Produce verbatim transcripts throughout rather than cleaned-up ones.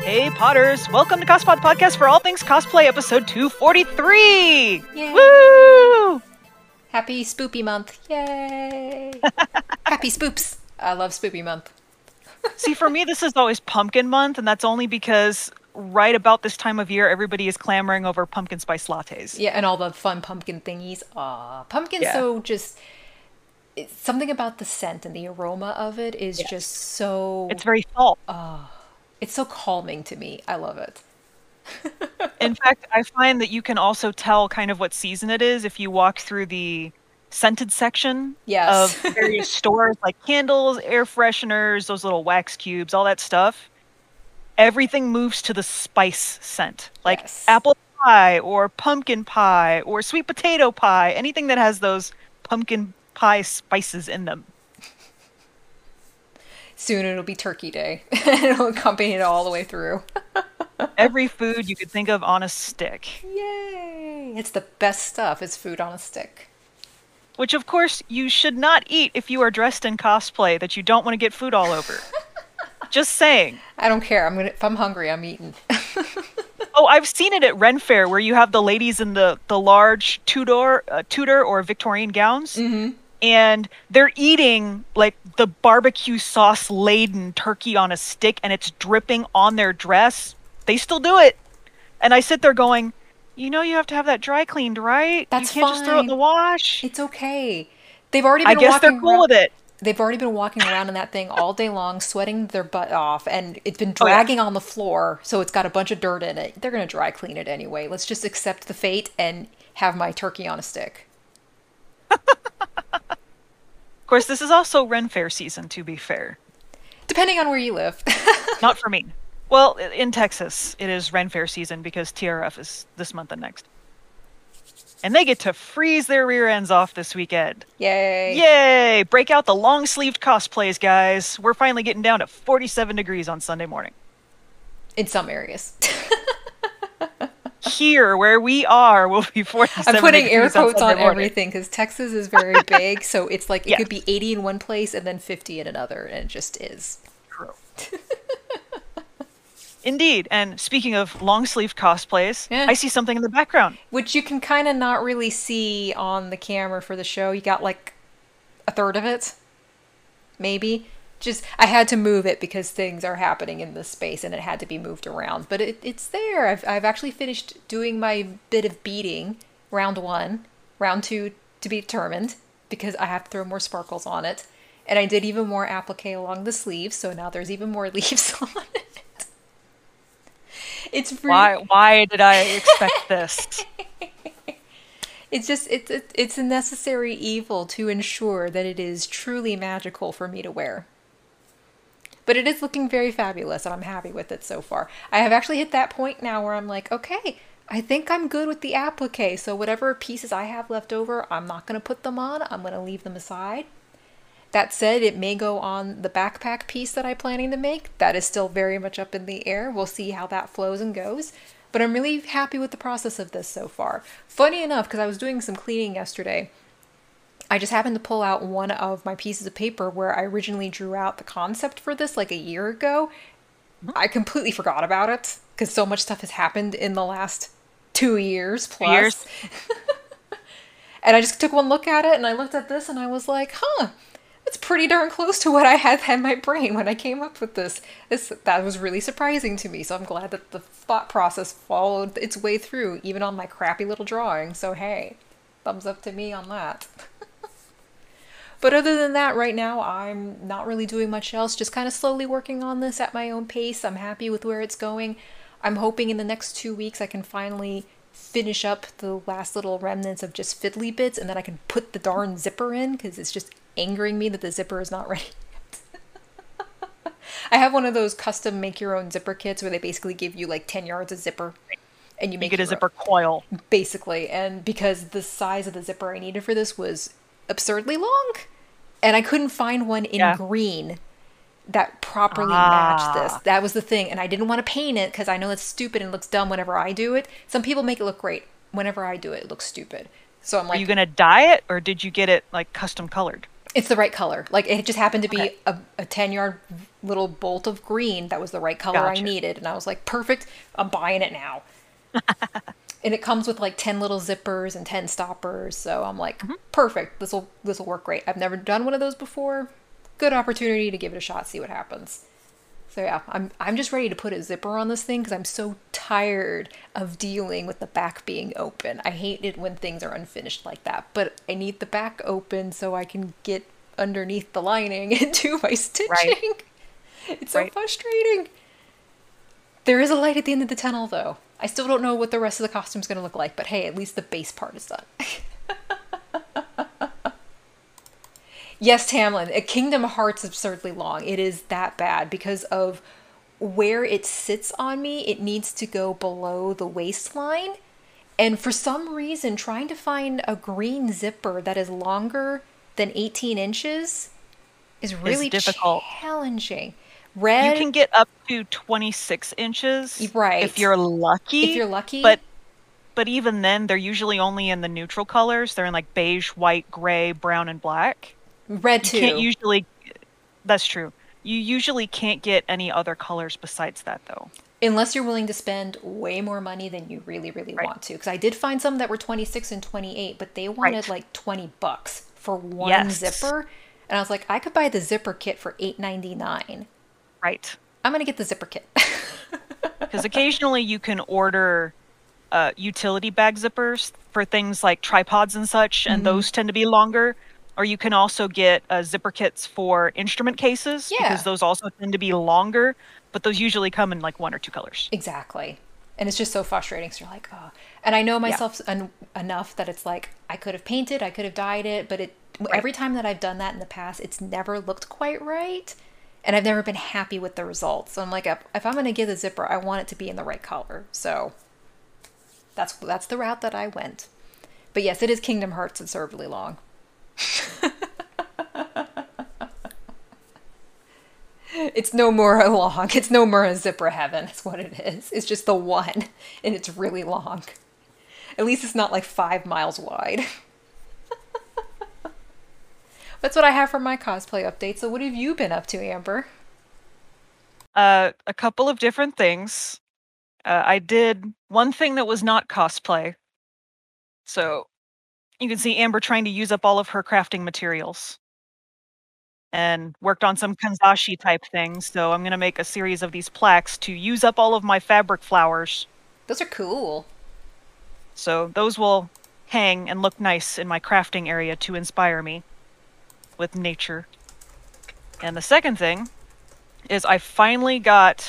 Hey Potters, welcome to Cospod Podcast for all things cosplay, episode two forty-three! Yay! Woo! Happy Spoopy Month! Yay! Happy Spoops! I love Spoopy Month. See, for me, this is always Pumpkin Month, and that's only because right about this time of year, everybody is clamoring over pumpkin spice lattes. Yeah, and all the fun pumpkin thingies. Aw, pumpkin Yeah. so just... It's something about the scent and the aroma of it is Yes. just so... It's very fall. It's so calming to me. I love it. In fact, I find that you can also tell kind of what season it is if you walk through the scented section Yes. of various stores, like candles, air fresheners, those little wax cubes, all that stuff. Everything moves to the spice scent, like Yes. apple pie or pumpkin pie or sweet potato pie, anything that has those pumpkin pie spices in them. Soon it'll be Turkey Day. It'll accompany it all the way through. Every food you could think of on a stick. Yay! It's the best stuff. It's food on a stick. Which, of course, you should not eat if you are dressed in cosplay that you don't want to get food all over. Just saying. I don't care. I'm gonna. If I'm hungry, I'm eating. Oh, I've seen it at Ren Fair where you have the ladies in the, the large Tudor, uh, Tudor or Victorian gowns. Mm-hmm. And they're eating like the barbecue sauce laden turkey on a stick and it's dripping on their dress. They still do it. And I sit there going, you know, you have to have that dry cleaned, right? That's you can't just throw it in fine. the wash. It's okay. They've already I been guess they're walking cool around. with it. They've already been walking around in that thing all day long, sweating their butt off, and it's been Oh, yeah. dragging on the floor, so it's got a bunch of dirt in it. They're gonna dry clean it anyway. Let's just accept the fate and have my turkey on a stick. Of course, this is also Ren Fair season, to be fair. Depending on where you live. Not for me. Well, i- in Texas, it is Ren Fair season because T R F is this month and next. And they get to freeze their rear ends off this weekend. Yay. Yay! Break out the long-sleeved cosplays, guys. We're finally getting down to forty-seven degrees on Sunday morning. In some areas. Here, where we are, will be forty-seven I'm putting air degrees on quotes on Sunday morning. everything because Texas is very big, so it's like it Yes. could be eighty in one place and then fifty in another, and it just is. True. Indeed. And speaking of long-sleeved cosplays, Yeah. I see something in the background. Which you can kind of not really see on the camera for the show. You got like a third of it, maybe. Just I had to move it because things are happening in this space and it had to be moved around. But it, it's there. I've I've actually finished doing my bit of beading, round one, round two to be determined because I have to throw more sparkles on it. And I did even more applique along the sleeves, so now there's even more leaves on it. It's really, Why? Why did I expect this? It's just it's it's it's a necessary evil to ensure that it is truly magical for me to wear. But it is looking very fabulous, and I'm happy with it so far. I have actually hit that point now where I'm like, okay, I think I'm good with the applique. So whatever pieces I have left over, I'm not going to put them on. I'm going to leave them aside. That said, it may go on the backpack piece that I'm planning to make. That is still very much up in the air. We'll see how that flows and goes. But I'm really happy with the process of this so far. Funny enough, because I was doing some cleaning yesterday, I just happened to pull out one of my pieces of paper where I originally drew out the concept for this like a year ago. I completely forgot about it because so much stuff has happened in the last two years plus. Years. And I just took one look at it and I looked at this and I was like, huh, that's pretty darn close to what I had in my brain when I came up with this. This that was really surprising to me. So I'm glad that the thought process followed its way through, even on my crappy little drawing. So hey, thumbs up to me on that. But other than that, right now, I'm not really doing much else. Just kind of slowly working on this at my own pace. I'm happy with where it's going. I'm hoping in the next two weeks I can finally finish up the last little remnants of just fiddly bits and then I can put the darn zipper in because it's just angering me that the zipper is not ready yet. I have one of those custom make your own zipper kits where they basically give you like ten yards of zipper and you You make get a your zipper coil. own, basically. And because the size of the zipper I needed for this was absurdly long and I couldn't find one in Yeah. green that properly Ah. matched this. That was the thing. And I didn't want to paint it because I know it's stupid and looks dumb whenever I do it. Some people make it look great. Whenever I do it, it looks stupid. So I'm Are like, you gonna dye it, or did you get it like custom colored? It's the right color. Like it just happened to Okay, be a, a ten yard little bolt of green that was the right color I gotcha. needed. And I was like, perfect. I'm buying it now. And it comes with like ten little zippers and ten stoppers. So I'm like, Mhm. perfect. This will this will work great. I've never done one of those before. Good opportunity to give it a shot, see what happens. So yeah, I'm I'm just ready to put a zipper on this thing because I'm so tired of dealing with the back being open. I hate it when things are unfinished like that, but I need the back open so I can get underneath the lining and do my Right, stitching. It's so right. frustrating. There is a light at the end of the tunnel though. I still don't know what the rest of the costume's going to look like, but hey, at least the base part is done. Yes, Tamlin, a Kingdom Hearts absurdly long. It is that bad because of where it sits on me. It needs to go below the waistline. And for some reason, trying to find a green zipper that is longer than eighteen inches is Is really difficult. challenging. You Red, can get up to twenty-six inches if right. you're If lucky, you're lucky, but but even then, they're usually only in the neutral colors. They're in like beige, white, gray, brown, and black. red You can't too. usually, that's true. You usually can't get any other colors besides that, though. Unless you're willing to spend way more money than you really, really Right, want to. Because I did find some that were twenty-six and twenty-eight, but they wanted right. like twenty bucks for one Yes, zipper. And I was like, I could buy the zipper kit for eight ninety-nine. right. I'm going to get the zipper kit. Because occasionally you can order uh, utility bag zippers for things like tripods and such, and Hmm. those tend to be longer. Or you can also get uh, zipper kits for instrument cases because Yeah, those also tend to be longer, but those usually come in like one or two colors. exactly. And it's just so frustrating. So you're like, oh. And I know Yeah, myself en- enough that it's like, I could have painted, I could have dyed it, but it right. every time that I've done that in the past, it's never looked quite right. And I've never been happy with the results. So I'm like, if, if I'm going to get a zipper, I want it to be in the right color. So that's that's the route that I went. But yes, it is Kingdom Hearts absurdly long. It's no more a long. It's no more a zipper heaven. It's what it is. It's just the one, and it's really long. At least it's not like five miles wide. That's what I have for my cosplay update. So what have you been up to, Amber? Uh, a couple of different things. Uh, I did one thing that was not cosplay. So you can see Amber trying to use up all of her crafting materials and worked on some kanzashi type things. So I'm going to make a series of these plaques to use up all of my fabric flowers. Those are cool. So those will hang and look nice in my crafting area to inspire me with nature. And the second thing is I finally got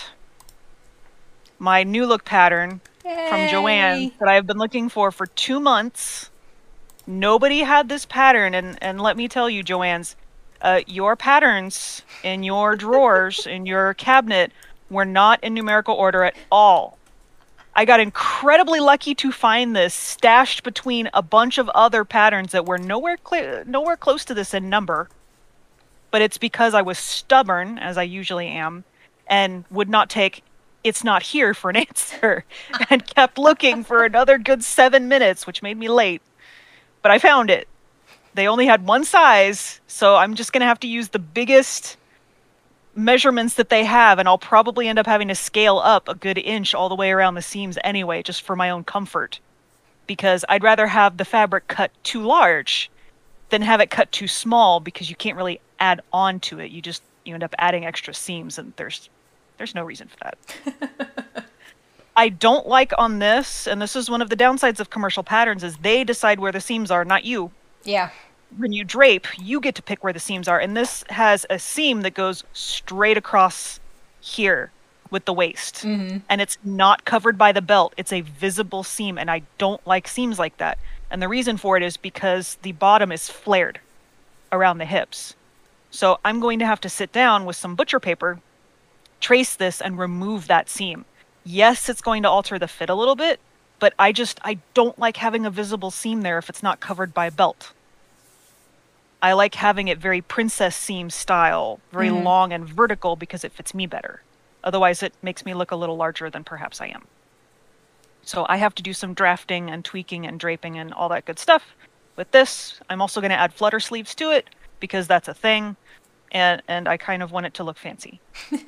my new look pattern from Joanne Yay! that I've been looking for for two months. Nobody had this pattern, and and let me tell you, Joanne's, uh, your patterns in your drawers in your cabinet were not in numerical order at all. I got incredibly lucky to find this stashed between a bunch of other patterns that were nowhere cl- nowhere close to this in number. But it's because I was stubborn, as I usually am, and would not take "it's not here" for an answer, and kept looking for another good seven minutes, which made me late. But I found it. They only had one size, so I'm just going to have to use the biggest measurements that they have, and I'll probably end up having to scale up a good inch all the way around the seams anyway, just for my own comfort. Because I'd rather have the fabric cut too large than have it cut too small, because you can't really add on to it. You just you end up adding extra seams, and there's there's no reason for that. I don't like on this, and this is one of the downsides of commercial patterns, is they decide where the seams are, not you. Yeah. When you drape, you get to pick where the seams are, and this has a seam that goes straight across here with the waist. Mm-hmm. And it's not covered by the belt. It's a visible seam, and I don't like seams like that. And the reason for it is because the bottom is flared around the hips. So I'm going to have to sit down with some butcher paper, trace this, and remove that seam. Yes, it's going to alter the fit a little bit, but I just, I don't like having a visible seam there if it's not covered by a belt. I like having it very princess seam style, very Mm-hmm. long and vertical, because it fits me better. Otherwise, it makes me look a little larger than perhaps I am. So I have to do some drafting and tweaking and draping and all that good stuff. With this, I'm also going to add flutter sleeves to it, because that's a thing, and and I kind of want it to look fancy.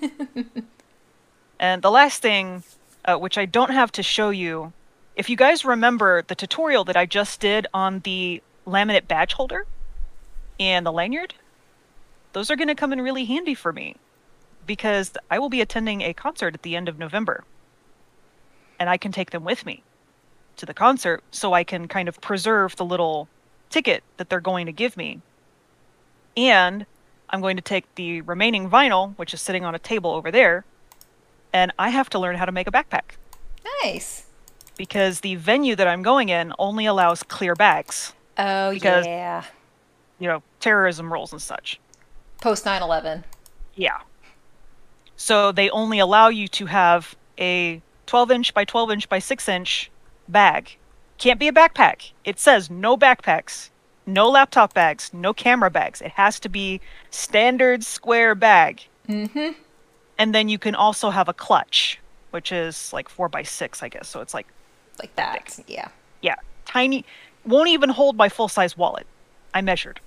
And the last thing, uh, which I don't have to show you, if you guys remember the tutorial that I just did on the laminate badge holder and the lanyard, those are going to come in really handy for me because I will be attending a concert at the end of November, and I can take them with me to the concert so I can kind of preserve the little ticket that they're going to give me. And I'm going to take the remaining vinyl, which is sitting on a table over there, and I have to learn how to make a backpack. Nice. Because the venue that I'm going in only allows clear bags. Oh, because, yeah. You know, terrorism rules and such. Post nine eleven. Yeah. So they only allow you to have a twelve inch by twelve inch by six inch bag. Can't be a backpack. It says no backpacks, no laptop bags, no camera bags. It has to be standard square bag. Mm-hmm. And then you can also have a clutch, which is like four by six, I guess. So it's like like that. Thick. Yeah. Yeah. Tiny. Won't even hold my full size wallet. I measured.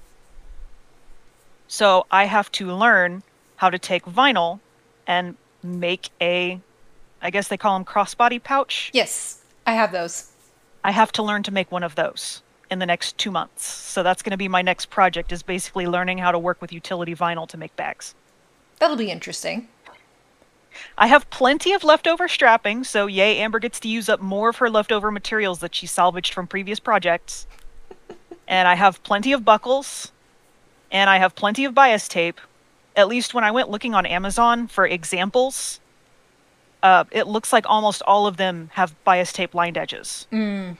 So I have to learn how to take vinyl and make a, I guess they call them crossbody pouch. Yes, I have those. I have to learn to make one of those in the next two months. So that's going to be my next project, is basically learning how to work with utility vinyl to make bags. That'll be interesting. I have plenty of leftover strapping, so yay, Amber gets to use up more of her leftover materials that she salvaged from previous projects. And I have plenty of buckles, and I have plenty of bias tape. At least when I went looking on Amazon for examples, uh, it looks like almost all of them have bias tape lined edges. Mm.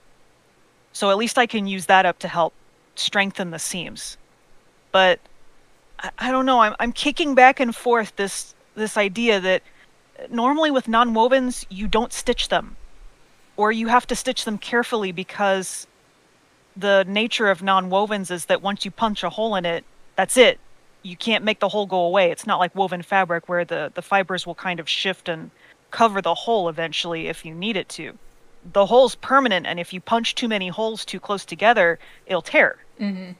So at least I can use that up to help strengthen the seams. But I, I don't know, I'm, I'm kicking back and forth this this idea that normally with non-wovens, you don't stitch them. Or you have to stitch them carefully because the nature of non-wovens is that once you punch a hole in it, that's it. You can't make the hole go away. It's not like woven fabric where the, the fibers will kind of shift and cover the hole eventually if you need it to. The hole's permanent, and if you punch too many holes too close together, it'll tear. Mm-hmm.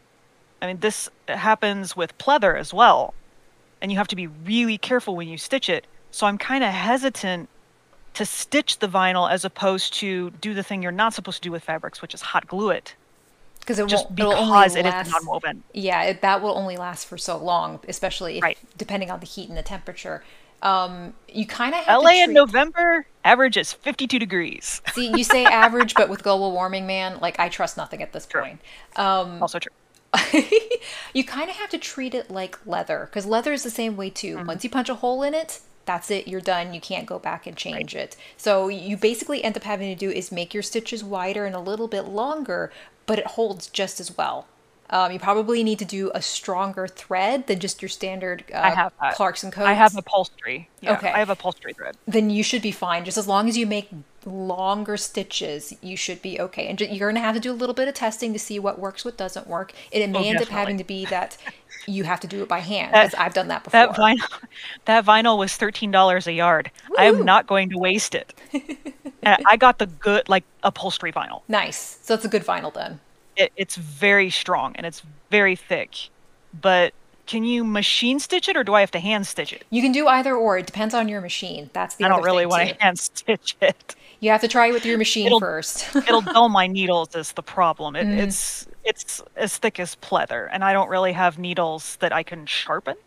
I mean, this happens with pleather as well. And you have to be really careful when you stitch it. So I'm kind of hesitant to stitch the vinyl as opposed to do the thing you're not supposed to do with fabrics, which is hot glue it. Because it just won't, because it it last, is non-woven. Yeah, it, that will only last for so long, especially if, right. depending on the heat and the temperature. Um, you kind of have L A to treat... in November, average is fifty-two degrees. See, you say average, but with global warming, man, like I trust nothing at this True. point. Um, also true. You kind of have to treat it like leather, because leather is the same way too. Mm-hmm. Once you punch a hole in it, that's it, you're done. You can't go back and change right. it. So you basically end up having to do is make your stitches wider and a little bit longer, but it holds just as well. Um, you probably need to do a stronger thread than just your standard uh, I have that. Clarkson coats. I have upholstery. Yeah, okay. I have upholstery thread. Then you should be fine. Just as long as you make longer stitches, you should be okay. And you're going to have to do a little bit of testing to see what works, what doesn't work. And it may oh, end definitely. up having to be that you have to do it by hand, because I've done that before. That vinyl, that vinyl was thirteen dollars a yard. Woo! I am not going to waste it. I got the good, like, upholstery vinyl. Nice. So it's a good vinyl then. It, it's very strong and it's very thick. But can you machine stitch it, or do I have to hand stitch it? You can do either or. It depends on your machine. That's the I other don't really thing want too. to hand stitch it. You have to try it with your machine it'll, first. It'll dull my needles is the problem. It, Mm. It's it's as thick as pleather, and I don't really have needles that I can sharpen.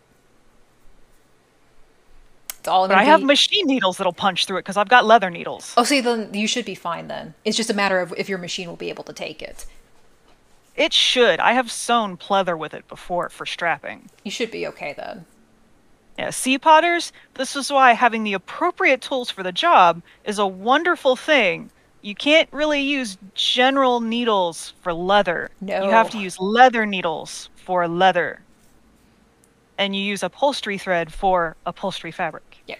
It's all But gonna I have be- machine needles that'll punch through it because I've got leather needles. Oh, see, then you should be fine then. It's just a matter of if your machine will be able to take it. It should. I have sewn pleather with it before for strapping. You should be okay then. Yeah, sea potters, this is why having the appropriate tools for the job is a wonderful thing. You can't really use general needles for leather. No. You have to use leather needles for leather. And you use upholstery thread for upholstery fabric. Yeah.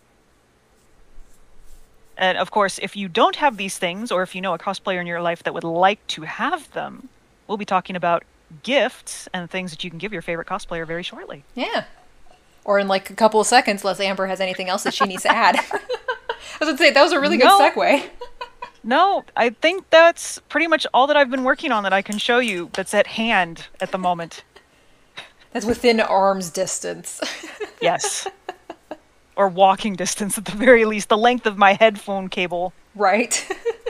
And of course, if you don't have these things, or if you know a cosplayer in your life that would like to have them, we'll be talking about gifts and things that you can give your favorite cosplayer very shortly. Yeah. Or in like a couple of seconds, unless Amber has anything else that she needs to add. I was going to say, that was a really No. good segue. No, I think that's pretty much all that I've been working on that I can show you that's at hand at the moment. That's within arm's distance. Yes. Or walking distance at the very least, the length of my headphone cable. Right?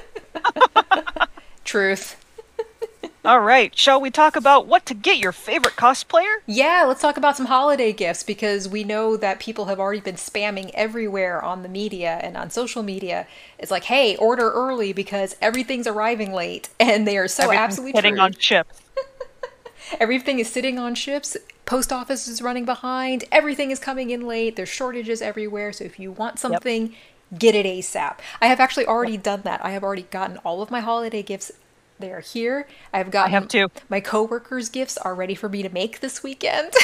Truth. All right, shall we talk about what to get your favorite cosplayer? Yeah, let's talk about some holiday gifts because we know that people have already been spamming everywhere on the media and on social media. It's like, hey, order early because everything's arriving late. And they are so Everything's absolutely sitting true. on ships. Everything is sitting on ships. Post office is running behind. Everything is coming in late. There's shortages everywhere. So if you want Yep. something, get it ASAP. I have actually already Yep. done that. I have already gotten all of my holiday gifts. They are here. I've I have gotten two. my coworkers' gifts are ready for me to make this weekend.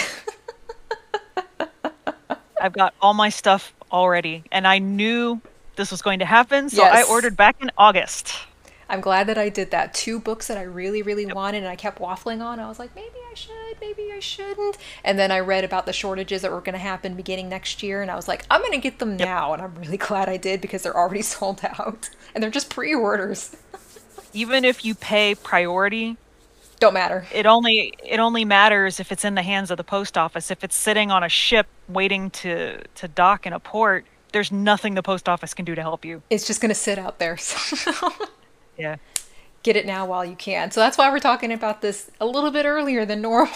I've got all my stuff already, and I knew this was going to happen, so I Yes. ordered back in August. I'm glad that I did that. Two books that I really, really Yep. wanted, and I kept waffling on. I was like, maybe I should, maybe I shouldn't. And then I read about the shortages that were going to happen beginning next year, and I was like, I'm going to get them Yep. now. And I'm really glad I did because they're already sold out. And they're just pre orders. Even if you pay priority, Don't matter. it only it only matters if it's in the hands of the post office. If it's sitting on a ship waiting to to dock in a port, there's nothing the post office can do to help you. It's just going to sit out there. So Yeah. get it now while you can. So that's why we're talking about this a little bit earlier than normal.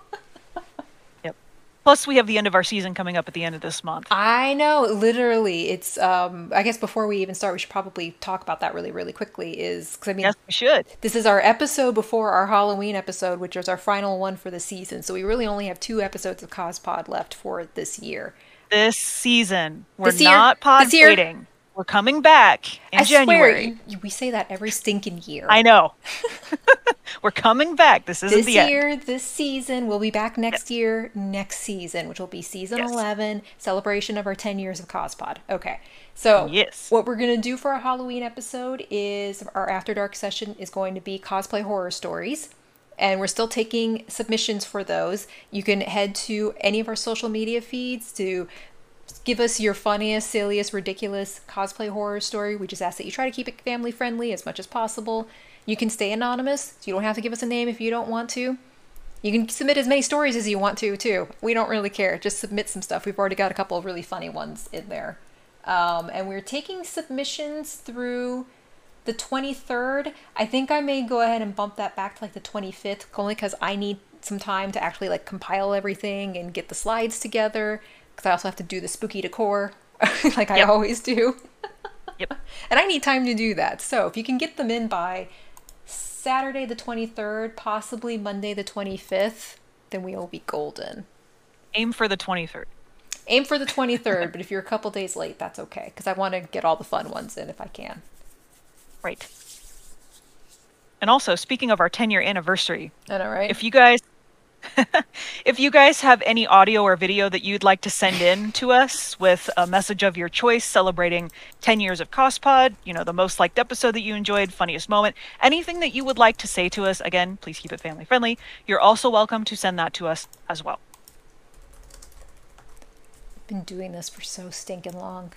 Yep. Plus, we have the end of our season coming up at the end of this month. I know, literally. It's, um, I guess before we even start, we should probably talk about that really, really quickly. Is because I mean, Yes, we should. this is our episode before our Halloween episode, which is our final one for the season. So we really only have two episodes of CosPod left for this year. This season, we're This year? not pod This year? waiting. We're coming back in I January. swear, you, we say that every stinking year. I know. We're coming back. This isn't This the end. year, this season, we'll be back next year, next season, which will be season Yes. eleven, celebration of our ten years of CosPod. Okay, so Yes. what we're going to do for our Halloween episode is our After Dark session is going to be cosplay horror stories. And we're still taking submissions for those. You can head to any of our social media feeds to give us your funniest, silliest, ridiculous cosplay horror story. We just ask that you try to keep it family friendly as much as possible. You can stay anonymous, so you don't have to give us a name if you don't want to. You can submit as many stories as you want to, too. We don't really care. Just submit some stuff. We've already got a couple of really funny ones in there. Um, and we're taking submissions through the twenty-third. I think I may go ahead and bump that back to like the twenty-fifth, only because I need some time to actually like compile everything and get the slides together. Because I also have to do the spooky decor, like I Yep. always do. Yep. And I need time to do that. So if you can get them in by Saturday the twenty-third, possibly Monday the twenty-fifth, then we will be golden. Aim for the twenty-third. Aim for the twenty-third, but if you're a couple days late, that's okay. Because I want to get all the fun ones in if I can. Right. And also, speaking of our ten year anniversary, I know, right? if you guys if you guys have any audio or video that you'd like to send in to us with a message of your choice celebrating ten years of CosPod, you know, the most liked episode that you enjoyed, funniest moment, anything that you would like to say to us, again, please keep it family friendly. You're also welcome to send that to us as well. I've been doing this for so stinking long.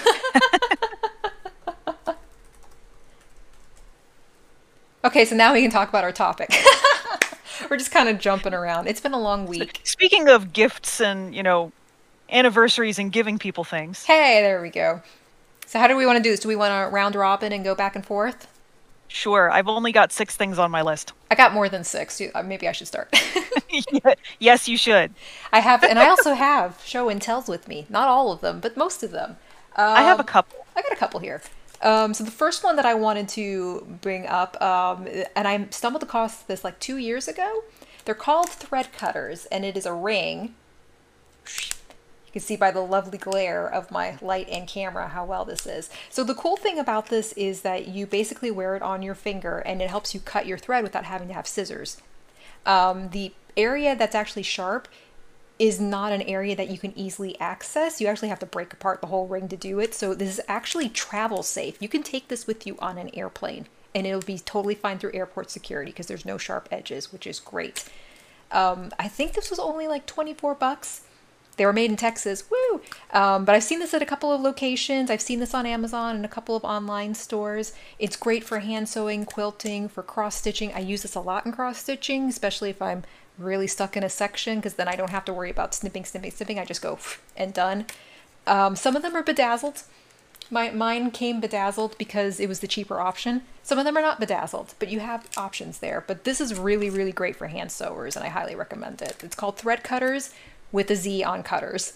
Okay, so now we can talk about our topic. We're just kind of jumping around. It's been a long week. Speaking of gifts and, you know, anniversaries and giving people things. Hey, there we go. So how do we want to do this? Do we want to round robin and go back and forth? Sure, I've only got six things on my list. I got more than six. You- uh, Maybe I should start. Yes, you should. I have, and I also have show and tells with me. Not all of them, but most of them. Um, I have a couple. I got a couple here. Um, so the first one that I wanted to bring up, um, and I stumbled across this like two years ago. They're called thread cutters, and it is a ring. You can see by the lovely glare of my light and camera how well this is. So the cool thing about this is that you basically wear it on your finger, and it helps you cut your thread without having to have scissors. Um, the area that's actually sharp is not an area that you can easily access. You actually have to break apart the whole ring to do it. So this is actually travel safe. You can take this with you on an airplane and it'll be totally fine through airport security because there's no sharp edges, which is great. Um, I think this was only like twenty-four bucks. They were made in Texas. Woo! Um, but I've seen this at a couple of locations. I've seen this on Amazon and a couple of online stores. It's great for hand sewing, quilting, for cross stitching. I use this a lot in cross stitching, especially if I'm really stuck in a section, because then I don't have to worry about snipping, snipping, snipping. I just go and done. Um, some of them are bedazzled. My, mine came bedazzled because it was the cheaper option. Some of them are not bedazzled, but you have options there. But this is really, really great for hand sewers, and I highly recommend it. It's called Thread Cutters with a Z on cutters.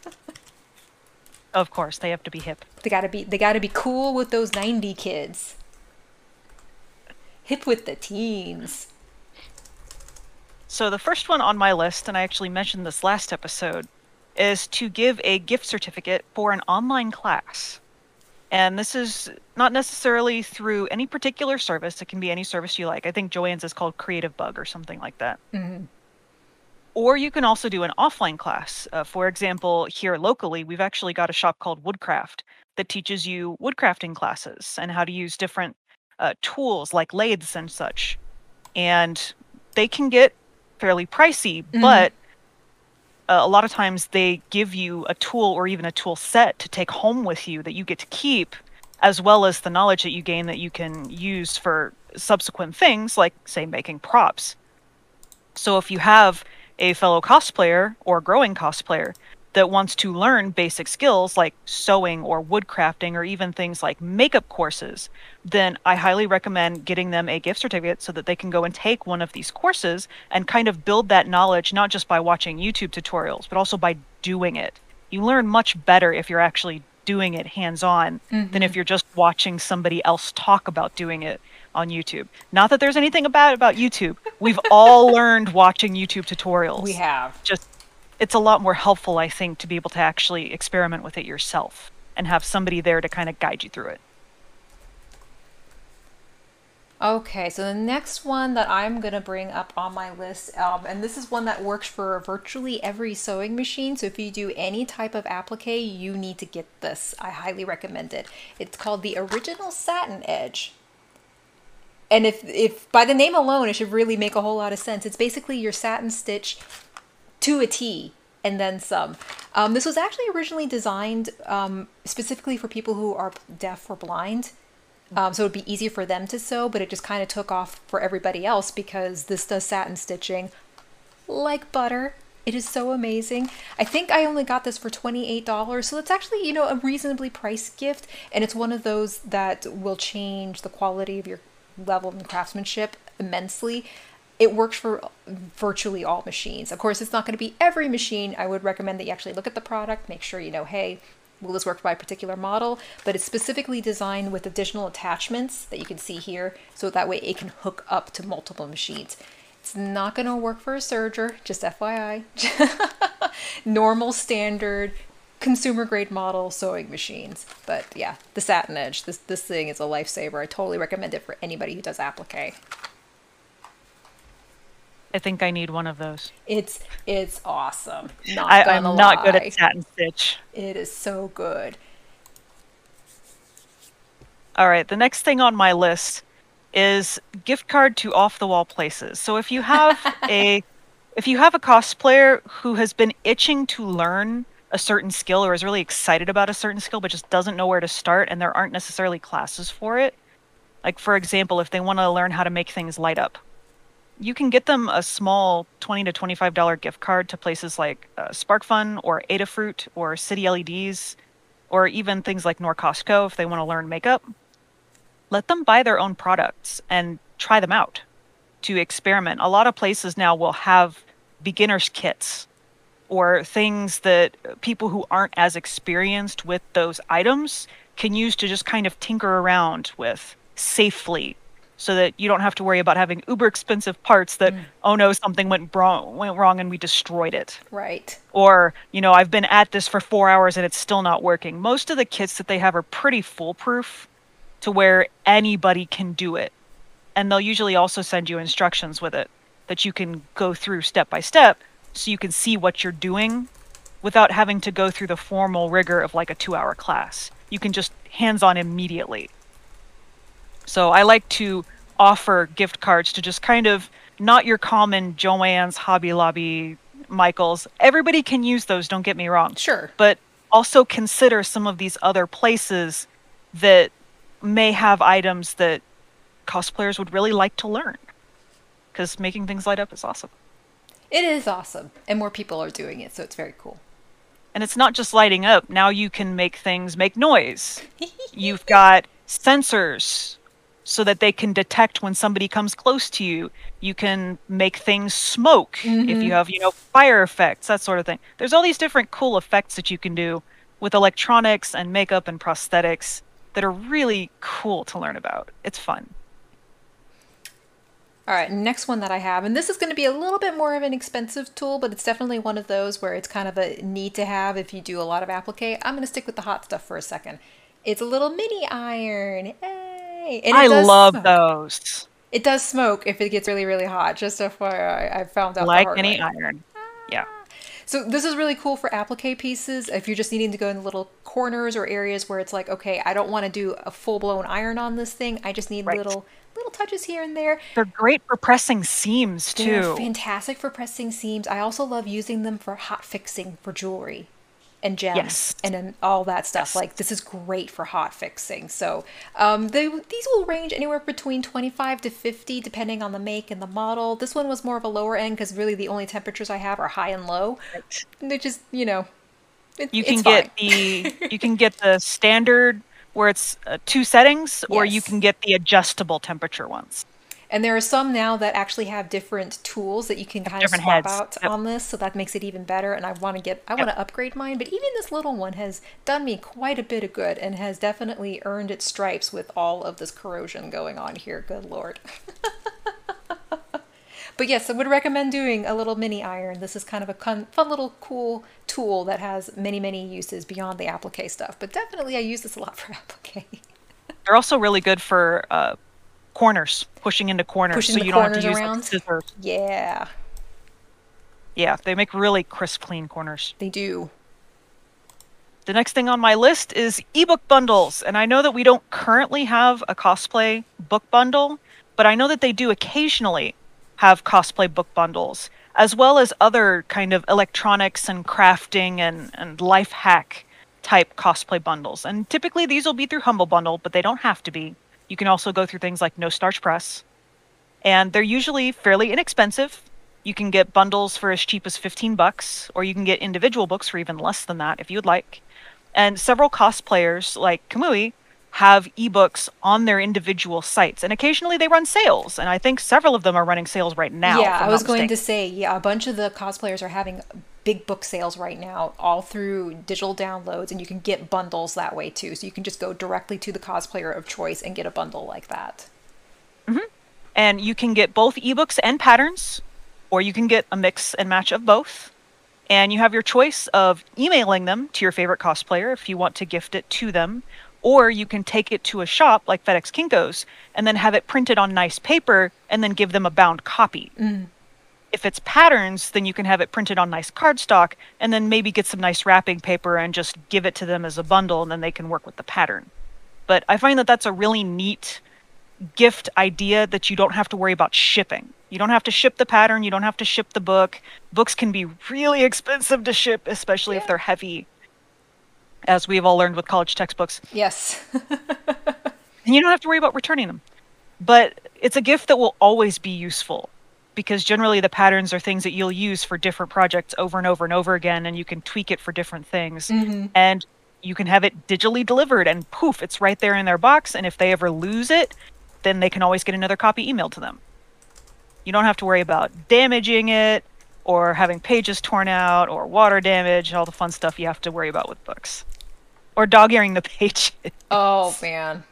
Of course, they have to be hip. They gotta be they gotta be cool with those ninety kids. Hip with the teens. So the first one on my list, and I actually mentioned this last episode, is to give a gift certificate for an online class. And this is not necessarily through any particular service. It can be any service you like. I think Joanne's is called Creative Bug or something like that. Mm-hmm. Or you can also do an offline class. Uh, for example, here locally, we've actually got a shop called Woodcraft that teaches you woodcrafting classes and how to use different uh, tools like lathes and such. And they can get fairly pricey, Mm-hmm. but uh, a lot of times they give you a tool or even a tool set to take home with you that you get to keep, as well as the knowledge that you gain that you can use for subsequent things, like, say, making props. So if you have a fellow cosplayer or growing cosplayer that wants to learn basic skills like sewing or woodcrafting or even things like makeup courses, then I highly recommend getting them a gift certificate so that they can go and take one of these courses and kind of build that knowledge, not just by watching YouTube tutorials, but also by doing it. You learn much better if you're actually doing it hands-on Mm-hmm. than if you're just watching somebody else talk about doing it on YouTube. Not that there's anything bad about YouTube. We've all learned watching YouTube tutorials. We have. Just, it's a lot more helpful, I think, to be able to actually experiment with it yourself and have somebody there to kind of guide you through it. Okay, so the next one that I'm going to bring up on my list, um, and this is one that works for virtually every sewing machine. So if you do any type of applique, you need to get this. I highly recommend it. It's called the Original Satin Edge. And if, if by the name alone, it should really make a whole lot of sense. It's basically your satin stitch to a T and then some. Um, this was actually originally designed um, specifically for people who are deaf or blind. Um, so it would be easier for them to sew, but it just kind of took off for everybody else because this does satin stitching like butter. It is so amazing. I think I only got this for twenty-eight dollars, so it's actually, you know, a reasonably priced gift, and it's one of those that will change the quality of your level of craftsmanship immensely. It works for virtually all machines. Of course, it's not going to be every machine. I would recommend that you actually look at the product, make sure you know, hey, will this work by a particular model? But it's specifically designed with additional attachments that you can see here, so that way it can hook up to multiple machines. It's not going to work for a serger, just F Y I. Normal, standard, consumer grade model sewing machines. But yeah, the Satin Edge, this, this thing is a lifesaver. I totally recommend it for anybody who does applique. I think I need one of those. It's it's awesome. Not I, gonna I'm lie. not good at satin stitch. It is so good. All right, the next thing on my list is gift card to off the wall places. So if you have a if you have a cosplayer who has been itching to learn a certain skill or is really excited about a certain skill but just doesn't know where to start and there aren't necessarily classes for it, like for example, if they want to learn how to make things light up, you can get them a small twenty to twenty-five dollars gift card to places like uh, SparkFun or Adafruit or City L E Ds or even things like Norcostco if they want to learn makeup. Let them buy their own products and try them out to experiment. A lot of places now will have beginner's kits or things that people who aren't as experienced with those items can use to just kind of tinker around with safely, so that you don't have to worry about having uber expensive parts that, mm. oh no, something went wrong, went wrong and we destroyed it. Right. Or, you know, I've been at this for four hours and it's still not working. Most of the kits that they have are pretty foolproof to where anybody can do it. And they'll usually also send you instructions with it that you can go through step by step so you can see what you're doing without having to go through the formal rigor of like a two-hour class. You can just hands-on immediately. So I like to offer gift cards to just kind of not your common Joann's, Hobby Lobby, Michaels. Everybody can use those, don't get me wrong. Sure. But also consider some of these other places that may have items that cosplayers would really like to learn. Because making things light up is awesome. It is awesome. And more people are doing it, so it's very cool. And it's not just lighting up. Now you can make things make noise. You've got sensors so that they can detect when somebody comes close to you. You can make things smoke Mm-hmm. if you have, you know, fire effects, that sort of thing. There's all these different cool effects that you can do with electronics and makeup and prosthetics that are really cool to learn about. It's fun. All right, next one that I have, and this is going to be a little bit more of an expensive tool, but it's definitely one of those where it's kind of a need to have if you do a lot of applique. I'm going to stick with the hot stuff for a second. It's a little mini iron. Hey! And it I does love smoke. those. It does smoke if it gets really, really hot. Just F Y I, I found out the Like hard any way. iron. Yeah. So this is really cool for applique pieces. If you're just needing to go in little corners or areas where it's like, okay, I don't want to do a full-blown iron on this thing. I just need Right. little little touches here and there. They're great for pressing seams They're too. fantastic for pressing seams. I also love using them for hot fixing for jewelry and gems Yes. and then all that stuff. Yes. Like this is great for hot fixing. So um, they, these will range anywhere between twenty-five to fifty depending on the make and the model. This one was more of a lower end because really the only temperatures I have are high and low. Right. They're just, you know, it, You can it's get fine. the you can get the standard where it's uh, two settings, or you Yes. can get the adjustable temperature ones. And there are some now that actually have different tools that you can kind of Different swap heads. out Yep. on this, so that makes it even better. And I want to get, I Yep. want to upgrade mine, but even this little one has done me quite a bit of good and has definitely earned its stripes with all of this corrosion going on here. Good Lord. But yes, I would recommend doing a little mini iron. This is kind of a fun, fun little cool tool that has many, many uses beyond the applique stuff. But definitely I use this a lot for applique. They're also really good for uh, corners, pushing into corners, Pushing so the you don't have to corners use like, around. scissors. Yeah, Yeah, they make really crisp, clean corners. they do. The next thing on my list is ebook bundles, and I know that we don't currently have a cosplay book bundle, but I know that they do occasionally have cosplay book bundles, as well as other kind of electronics and crafting and, and life hack type cosplay bundles. And typically these will be through Humble Bundle, but they don't have to be. You can also go through things like No Starch Press, and they're usually fairly inexpensive. You can get bundles for as cheap as fifteen bucks, or you can get individual books for even less than that if you'd like. And several cosplayers like Kamui have ebooks on their individual sites, and occasionally they run sales, and I think several of them are running sales right now. Yeah, if I'm I was not going to mistaken. say, yeah, a bunch of the cosplayers are having big book sales right now, all through digital downloads, and you can get bundles that way too. So you can just go directly to the cosplayer of choice and get a bundle like that. And you can get both ebooks and patterns, or you can get a mix and match of both. And you have your choice of emailing them to your favorite cosplayer if you want to gift it to them, or you can take it to a shop like FedEx Kinko's and then have it printed on nice paper and then give them a bound copy. If it's patterns, then you can have it printed on nice cardstock and then maybe get some nice wrapping paper and just give it to them as a bundle, and then they can work with the pattern. But I find that that's a really neat gift idea that you don't have to worry about shipping. You don't have to ship the pattern, you don't have to ship the book. Books can be really expensive to ship, especially if Yeah. they're heavy, as we've all learned with college textbooks. Yes. And you don't have to worry about returning them. But it's a gift that will always be useful, because generally the patterns are things that you'll use for different projects over and over and over again, and you can tweak it for different things. And you can have it digitally delivered, and poof, it's right there in their box. And if they ever lose it, then they can always get another copy emailed to them. You don't have to worry about damaging it or having pages torn out or water damage and all the fun stuff you have to worry about with books. Or dog-earing the pages. Oh man.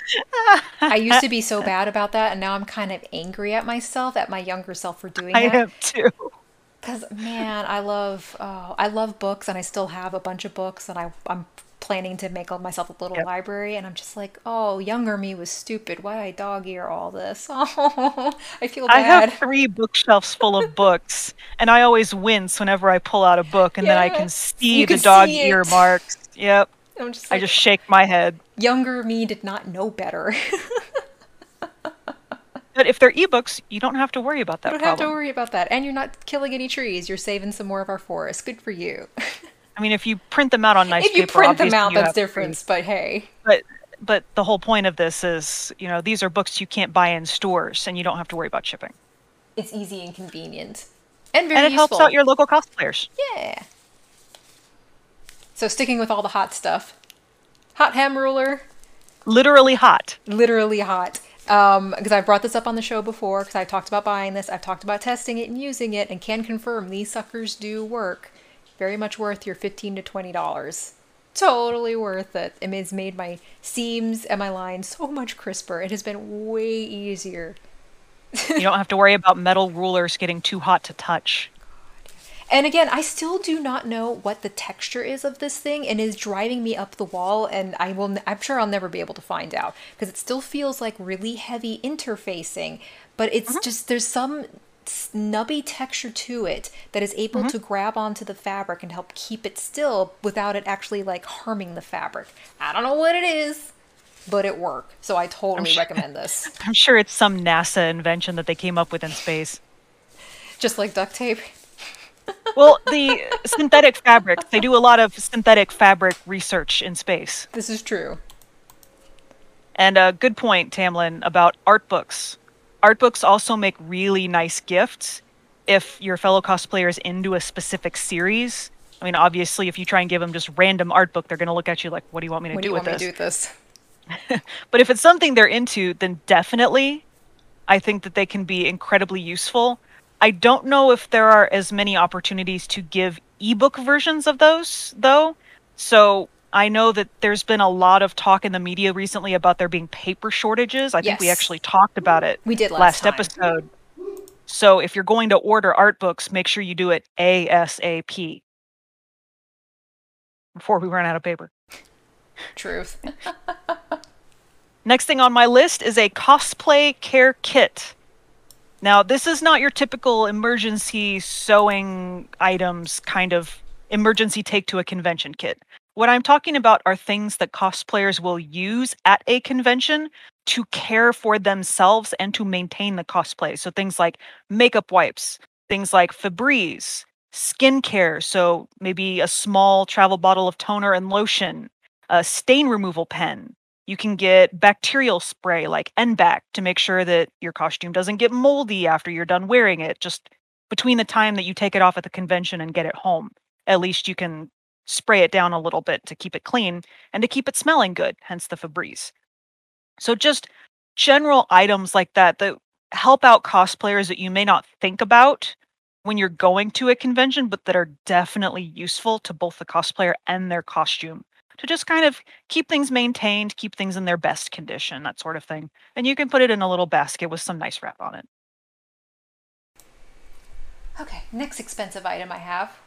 I used to be so bad about that, and now I'm kind of angry at myself, at my younger self for doing I that. am too. Because man, I love, oh, I love books, and I still have a bunch of books, and I, I'm planning to make myself a little Yep. library, and I'm just like, oh, younger me was stupid. Why did I dog ear all this? Oh, I feel I bad. have three bookshelves full of books, and I always wince whenever I pull out a book, and then I can Yes, see you the can dog see ear it. marks. Yep. I'm just I like, just shake my head. younger me did not know better. But if they're ebooks, you don't have to worry about You that don't have to problem. worry about that. And you're not killing any trees. You're saving some more of our forest. Good for you. I mean, if you print them out on nice If you paper, print them obviously out, you that's have trees. different. But hey, But but the whole point of this is, you know, these are books you can't buy in stores, and you don't have to worry about shipping. it's easy and convenient. And And very it helps out useful. your local cosplayers. Yeah. So sticking with all the hot stuff. Hot hem ruler. Literally hot. Literally hot. Um, because I've brought this up on the show before, because I've talked about buying this, I've talked about testing it and using it, and can confirm these suckers do work. Very much worth your fifteen to twenty dollars. Totally worth it. It has made my seams and my lines so much crisper. It has been way easier. You don't have to worry about metal rulers getting too hot to touch. And again, I still do not know what the texture is of this thing, and is driving me up the wall, and I will I'm sure I'll never be able to find out, because it still feels like really heavy interfacing, but it's Mm-hmm. just there's some snubby texture to it that is able Mm-hmm. to grab onto the fabric and help keep it still without it actually like harming the fabric. I don't know what it is, but it worked. So I totally sure- recommend this. I'm sure it's some NASA invention that they came up with in space. Just like duct tape. Well, the synthetic fabrics, they do a lot of synthetic fabric research in space. This is true. And a good point, Tamlin, about art books. Art books also make really nice gifts if your fellow cosplayer is into a specific series. I mean, obviously, if you try and give them just random art book, they're going to look at you like, what do you want me to What do do you with want me to this? do with this? But if it's something they're into, then definitely, I think that they can be incredibly useful. I don't know if there are as many opportunities to give ebook versions of those, though. So I know that there's been a lot of talk in the media recently about there being paper shortages. I think we Yes. actually talked about it We did last last time. episode. So if you're going to order art books, make sure you do it ASAP before we run out of paper. Truth. Next thing on my list is a cosplay care kit. Now, this is not your typical emergency sewing items kind of emergency take to a convention kit. What I'm talking about are things that cosplayers will use at a convention to care for themselves and to maintain the cosplay. So things like makeup wipes, things like Febreze, skincare, so maybe a small travel bottle of toner and lotion, a stain removal pen. You can get bacterial spray like N B A C to make sure that your costume doesn't get moldy after you're done wearing it, just between the time that you take it off at the convention and get it home. At least you can spray it down a little bit to keep it clean and to keep it smelling good, hence the Febreze. So just general items like that that help out cosplayers that you may not think about when you're going to a convention, but that are definitely useful to both the cosplayer and their costume to just kind of keep things maintained, keep things in their best condition, that sort of thing. And you can put it in a little basket with some nice wrap on it. Okay, next expensive item I have.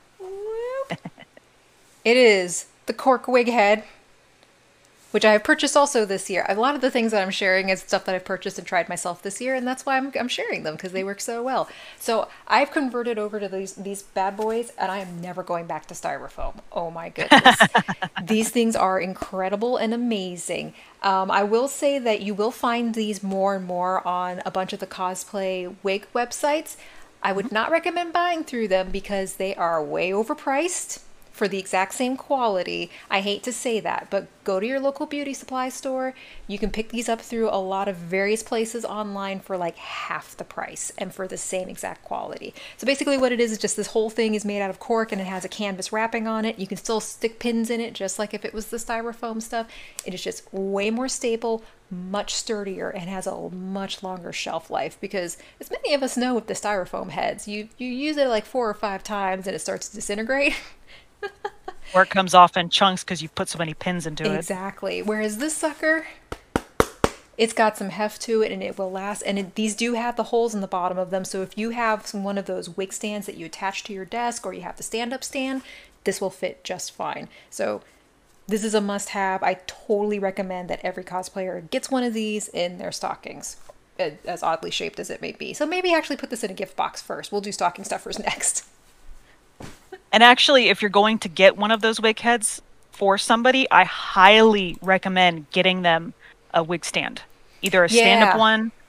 It is the cork wig head, which I have purchased also this year. A lot of the things that I'm sharing is stuff that I've purchased and tried myself this year, and that's why I'm, I'm sharing them, because they work so well. So I've converted over to these these bad boys, and I am never going back to styrofoam. Oh my goodness. These things are incredible and amazing. Um, I will say that you will find these more and more on a bunch of the cosplay wig websites. I would not recommend buying through them because they are way overpriced for the exact same quality. I hate to say that, but go to your local beauty supply store. You can pick these up through a lot of various places online for like half the price and for the same exact quality. So basically what it is is just this whole thing is made out of cork and it has a canvas wrapping on it. You can still stick pins in it just like if it was the styrofoam stuff. It is just way more stable, much sturdier, and has a much longer shelf life, because as many of us know with the styrofoam heads, you, you use it like four or five times and it starts to disintegrate. Or it comes off in chunks because you put so many pins into it. Exactly. Whereas this sucker, it's got some heft to it and it will last. And it, these do have the holes in the bottom of them. So if you have some, one of those wig stands that you attach to your desk, or you have the stand-up stand, this will fit just fine. So this is a must-have. I totally recommend that every cosplayer gets one of these in their stockings, as oddly shaped as it may be. So maybe actually put this in a gift box first. We'll do stocking stuffers next. And actually, if you're going to get one of those wig heads for somebody, I highly recommend getting them a wig stand. Either a stand-up Yeah. one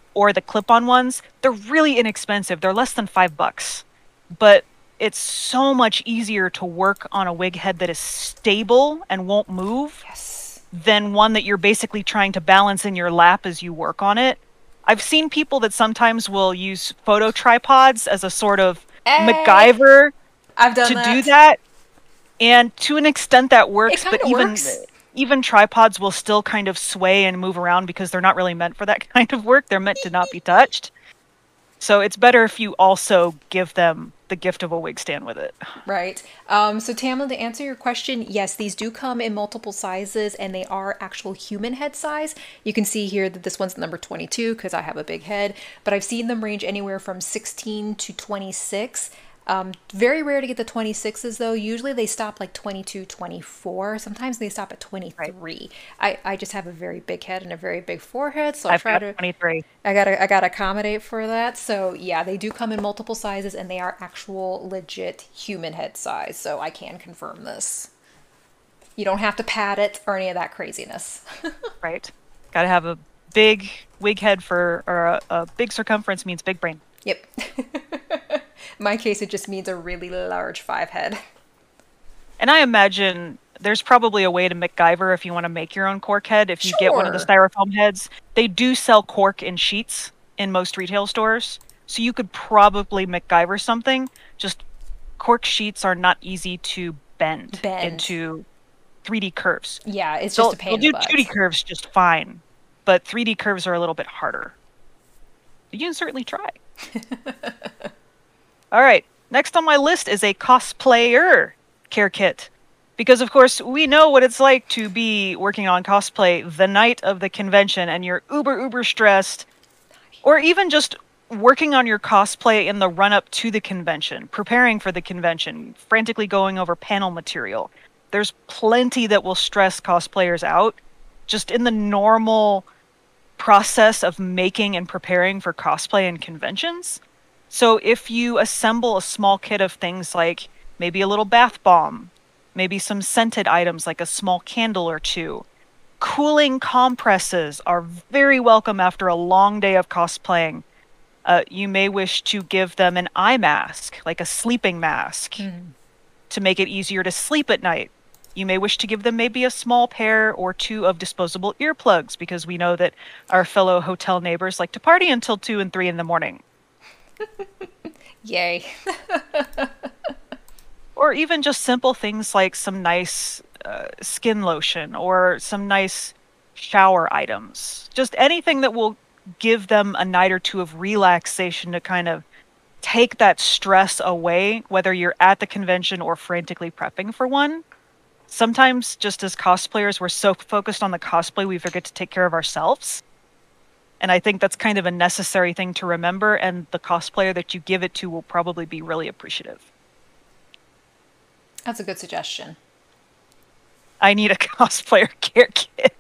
or the clip-on ones, they're really inexpensive. They're less than five bucks. But it's so much easier to work on a wig head that is stable and won't move Yes. than one that you're basically trying to balance in your lap as you work on it. I've seen people that sometimes will use photo tripods as a sort of Hey, MacGyver I've done to do that. that. And to an extent that It works, kind but of even works. even tripods will still kind of sway and move around because they're not really meant for that kind of work. They're meant to not be touched. So it's better if you also give them the gift of a wig stand with it. Right. Um, so, Tamlin, to answer your question, yes, these do come in multiple sizes and they are actual human head size. You can see here that this one's number twenty-two because I have a big head, but I've seen them range anywhere from sixteen to twenty-six. Um, very rare to get the twenty-sixes though. Usually they stop like twenty-two, twenty-four. Sometimes they stop at Right. twenty-three. I, I just have a very big head and a very big forehead, so I I've try got to twenty-three. I gotta I gotta accommodate for that. So yeah, they do come in multiple sizes and they are actual legit human head size. So I can confirm this. You don't have to pat it or any of that craziness. Right. Got to have a big wig head for, or a, a big circumference means big brain. Yep. In my case, it just means a really large five head. And I imagine there's probably a way to MacGyver if you want to make your own cork head. If you get one of the Sure. styrofoam heads, they do sell cork in sheets in most retail stores. So you could probably MacGyver something. Just cork sheets are not easy to bend Bend. into three D curves. Yeah, it's They'll, just a they'll pain in do the two D butt. curves just fine, but three D curves are a little bit harder. You can certainly try. All right, next on my list is a cosplayer care kit. Because, of course, we know what it's like to be working on cosplay the night of the convention and you're uber, uber stressed, or even just working on your cosplay in the run up to the convention, preparing for the convention, frantically going over panel material. There's plenty that will stress cosplayers out just in the normal process of making and preparing for cosplay and conventions. So if you assemble a small kit of things like maybe a little bath bomb, maybe some scented items like a small candle or two, cooling compresses are very welcome after a long day of cosplaying. Uh, you may wish to give them an eye mask, like a sleeping mask, to make it easier to sleep at night. You may wish to give them maybe a small pair or two of disposable earplugs, because we know that our fellow hotel neighbors like to party until two and three in the morning. Yay. Or even just simple things like some nice uh, skin lotion or some nice shower items. Just anything that will give them a night or two of relaxation to kind of take that stress away, whether you're at the convention or frantically prepping for one. Sometimes, just as cosplayers, we're so focused on the cosplay, we forget to take care of ourselves. And I think that's kind of a necessary thing to remember, and the cosplayer that you give it to will probably be really appreciative. That's a good suggestion. I need a cosplayer care kit.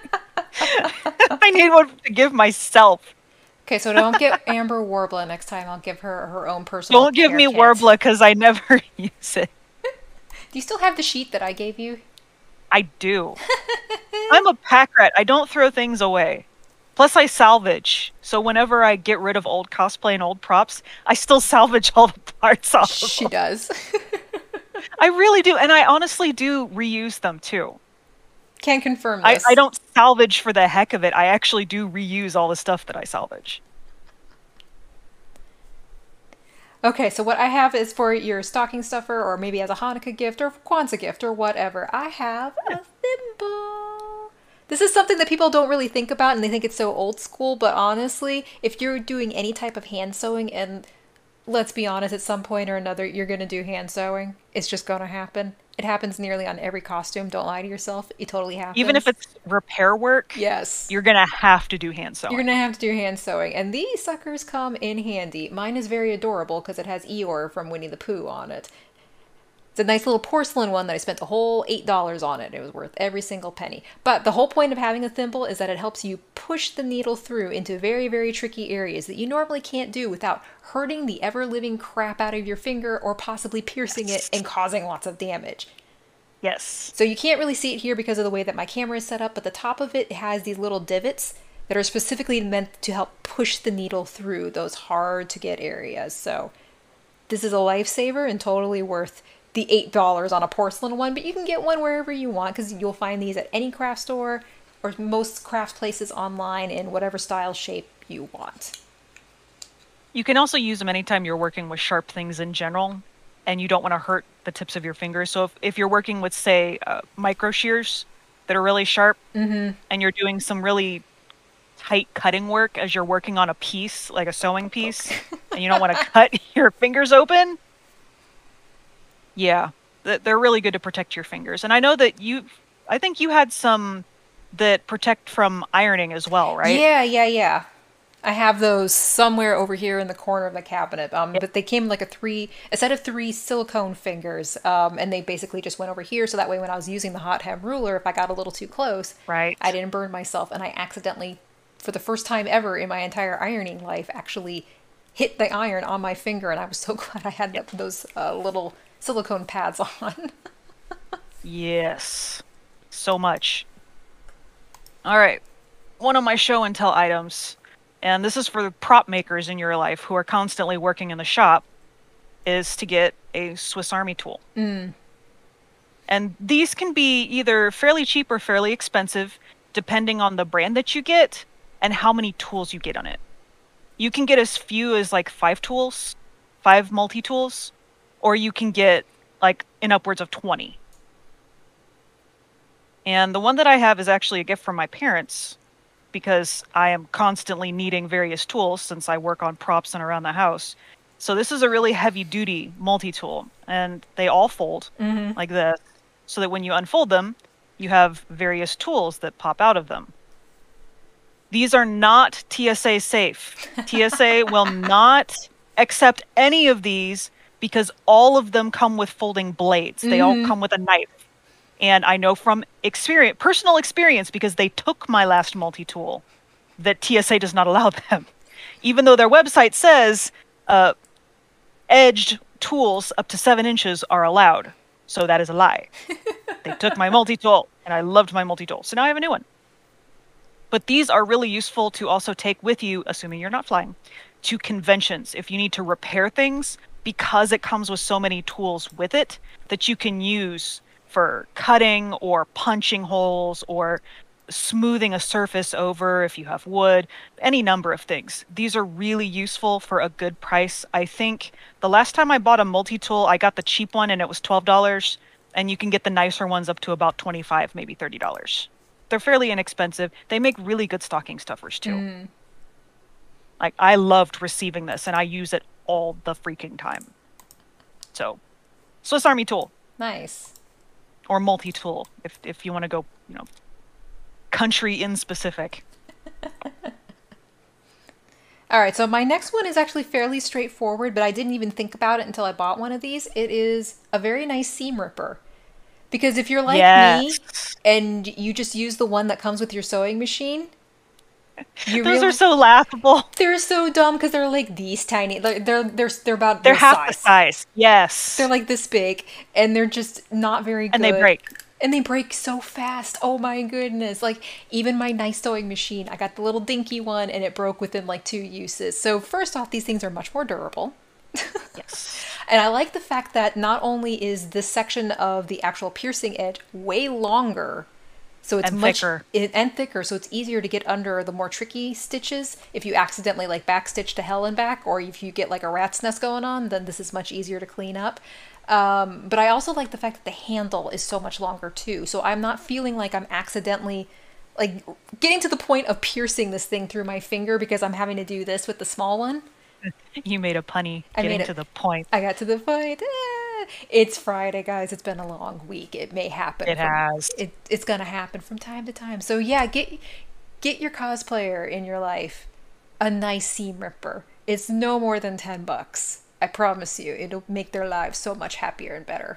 I need one to give myself. Okay, so don't get Amber Warbler next time. I'll give her her own personal Don't give care me kit. Warbler because I never use it. Do you still have the sheet that I gave you? I do. I'm a pack rat. I don't throw things away. Plus, I salvage. So whenever I get rid of old cosplay and old props, I still salvage all the parts off of She them. does. I really do. And I honestly do reuse them too. Can confirm I, this. I don't salvage for the heck of it. I actually do reuse all the stuff that I salvage. Okay, so what I have is for your stocking stuffer, or maybe as a Hanukkah gift, or Kwanzaa gift, or whatever. I have a thimble. This is something that people don't really think about, and they think it's so old school. But honestly, if you're doing any type of hand sewing, and let's be honest, at some point or another, you're going to do hand sewing. It's just going to happen. It happens nearly on every costume. Don't lie to yourself. It totally happens. Even if it's repair work, yes, you're going to have to do hand sewing. you're gonna have to do hand sewing, and these suckers come in handy. Mine is very adorable because it has Eeyore from Winnie the Pooh on it. It's a nice little porcelain one that I spent the whole eight dollars on it. It was worth every single penny. But the whole point of having a thimble is that it helps you push the needle through into very, very tricky areas that you normally can't do without hurting the ever-living crap out of your finger or possibly piercing it and causing lots of damage. Yes. So you can't really see it here because of the way that my camera is set up, but the top of it has these little divots that are specifically meant to help push the needle through those hard to get areas. So this is a lifesaver and totally worth the eight dollars on a porcelain one, but you can get one wherever you want because you'll find these at any craft store or most craft places online in whatever style shape you want. You can also use them anytime you're working with sharp things in general and you don't want to hurt the tips of your fingers. So if, if you're working with, say, uh, micro shears that are really sharp Mm-hmm. and you're doing some really tight cutting work as you're working on a piece, like a sewing piece, and you don't want to cut your fingers open, yeah, th- they're really good to protect your fingers. And I know that you, I think you had some that protect from ironing as well, right? Yeah, yeah, yeah. I have those somewhere over here in the corner of the cabinet. Um, Yeah. but they came like a three, a set of three silicone fingers. Um, and they basically just went over here. So that way, when I was using the hot hem ruler, if I got a little too close, Right. I didn't burn myself. And I accidentally, for the first time ever in my entire ironing life, actually hit the iron on my finger. And I was so glad I had Yep. th- those uh, little silicone pads on. Yes. So much. All right. One of my show and tell items, and this is for the prop makers in your life who are constantly working in the shop, is to get a Swiss Army tool. Mm. And these can be either fairly cheap or fairly expensive, depending on the brand that you get and how many tools you get on it. You can get as few as like five tools, five multi tools, or you can get like in upwards of twenty. And the one that I have is actually a gift from my parents because I am constantly needing various tools since I work on props and around the house. So this is a really heavy duty multi-tool and they all fold Mm-hmm. like this so that when you unfold them, you have various tools that pop out of them. These are not T S A safe. T S A will not accept any of these because all of them come with folding blades. They all Mm-hmm. come with a knife. And I know from experience, personal experience, because they took my last multi-tool, that T S A does not allow them. Even though their website says uh, edged tools up to seven inches are allowed. So that is a lie. They took my multi-tool, and I loved my multi-tool. So now I have a new one. But these are really useful to also take with you, assuming you're not flying, to conventions if you need to repair things, because it comes with so many tools with it that you can use for cutting or punching holes or smoothing a surface over if you have wood, any number of things. These are really useful for a good price. I think the last time I bought a multi-tool, I got the cheap one and it was twelve dollars, and you can get the nicer ones up to about twenty-five dollars, maybe thirty dollars. They're fairly inexpensive. They make really good stocking stuffers too. Mm. Like, I loved receiving this and I use it all the freaking time. So, Swiss Army tool Nice. or multi-tool if if you want to go, you know, country in specific. All right, so my next one is actually fairly straightforward, but I didn't even think about it until I bought one of these. It is a very nice seam ripper. Because if you're like me Yes. and you just use the one that comes with your sewing machine, you Those are realize so laughable. they're so dumb because they're like these tiny. They're they're they're, they're about They're this half the size. size. Yes. They're like this big, and they're just not very good. And they break. And they break so fast. Oh my goodness. Like, even my nice sewing machine, I got the little dinky one and it broke within like two uses. So, first off, these things are much more durable. Yes. And I like the fact that not only is this section of the actual piercing edge way longer, so it's And much thicker. it, and thicker, so it's easier to get under the more tricky stitches. If you accidentally like backstitch to hell and back, or if you get like a rat's nest going on, then this is much easier to clean up. Um, but I also like the fact that the handle is so much longer too, so I'm not feeling like I'm accidentally like getting to the point of piercing this thing through my finger because I'm having to do this with the small one. You made a punny I getting made it. to the point. I got to the point. Ah, it's Friday, guys. It's been a long week. It may happen. It from- has. It, it's gonna happen from time to time. So yeah, get get your cosplayer in your life a nice seam ripper. It's no more than ten bucks. I promise you, it'll make their lives so much happier and better.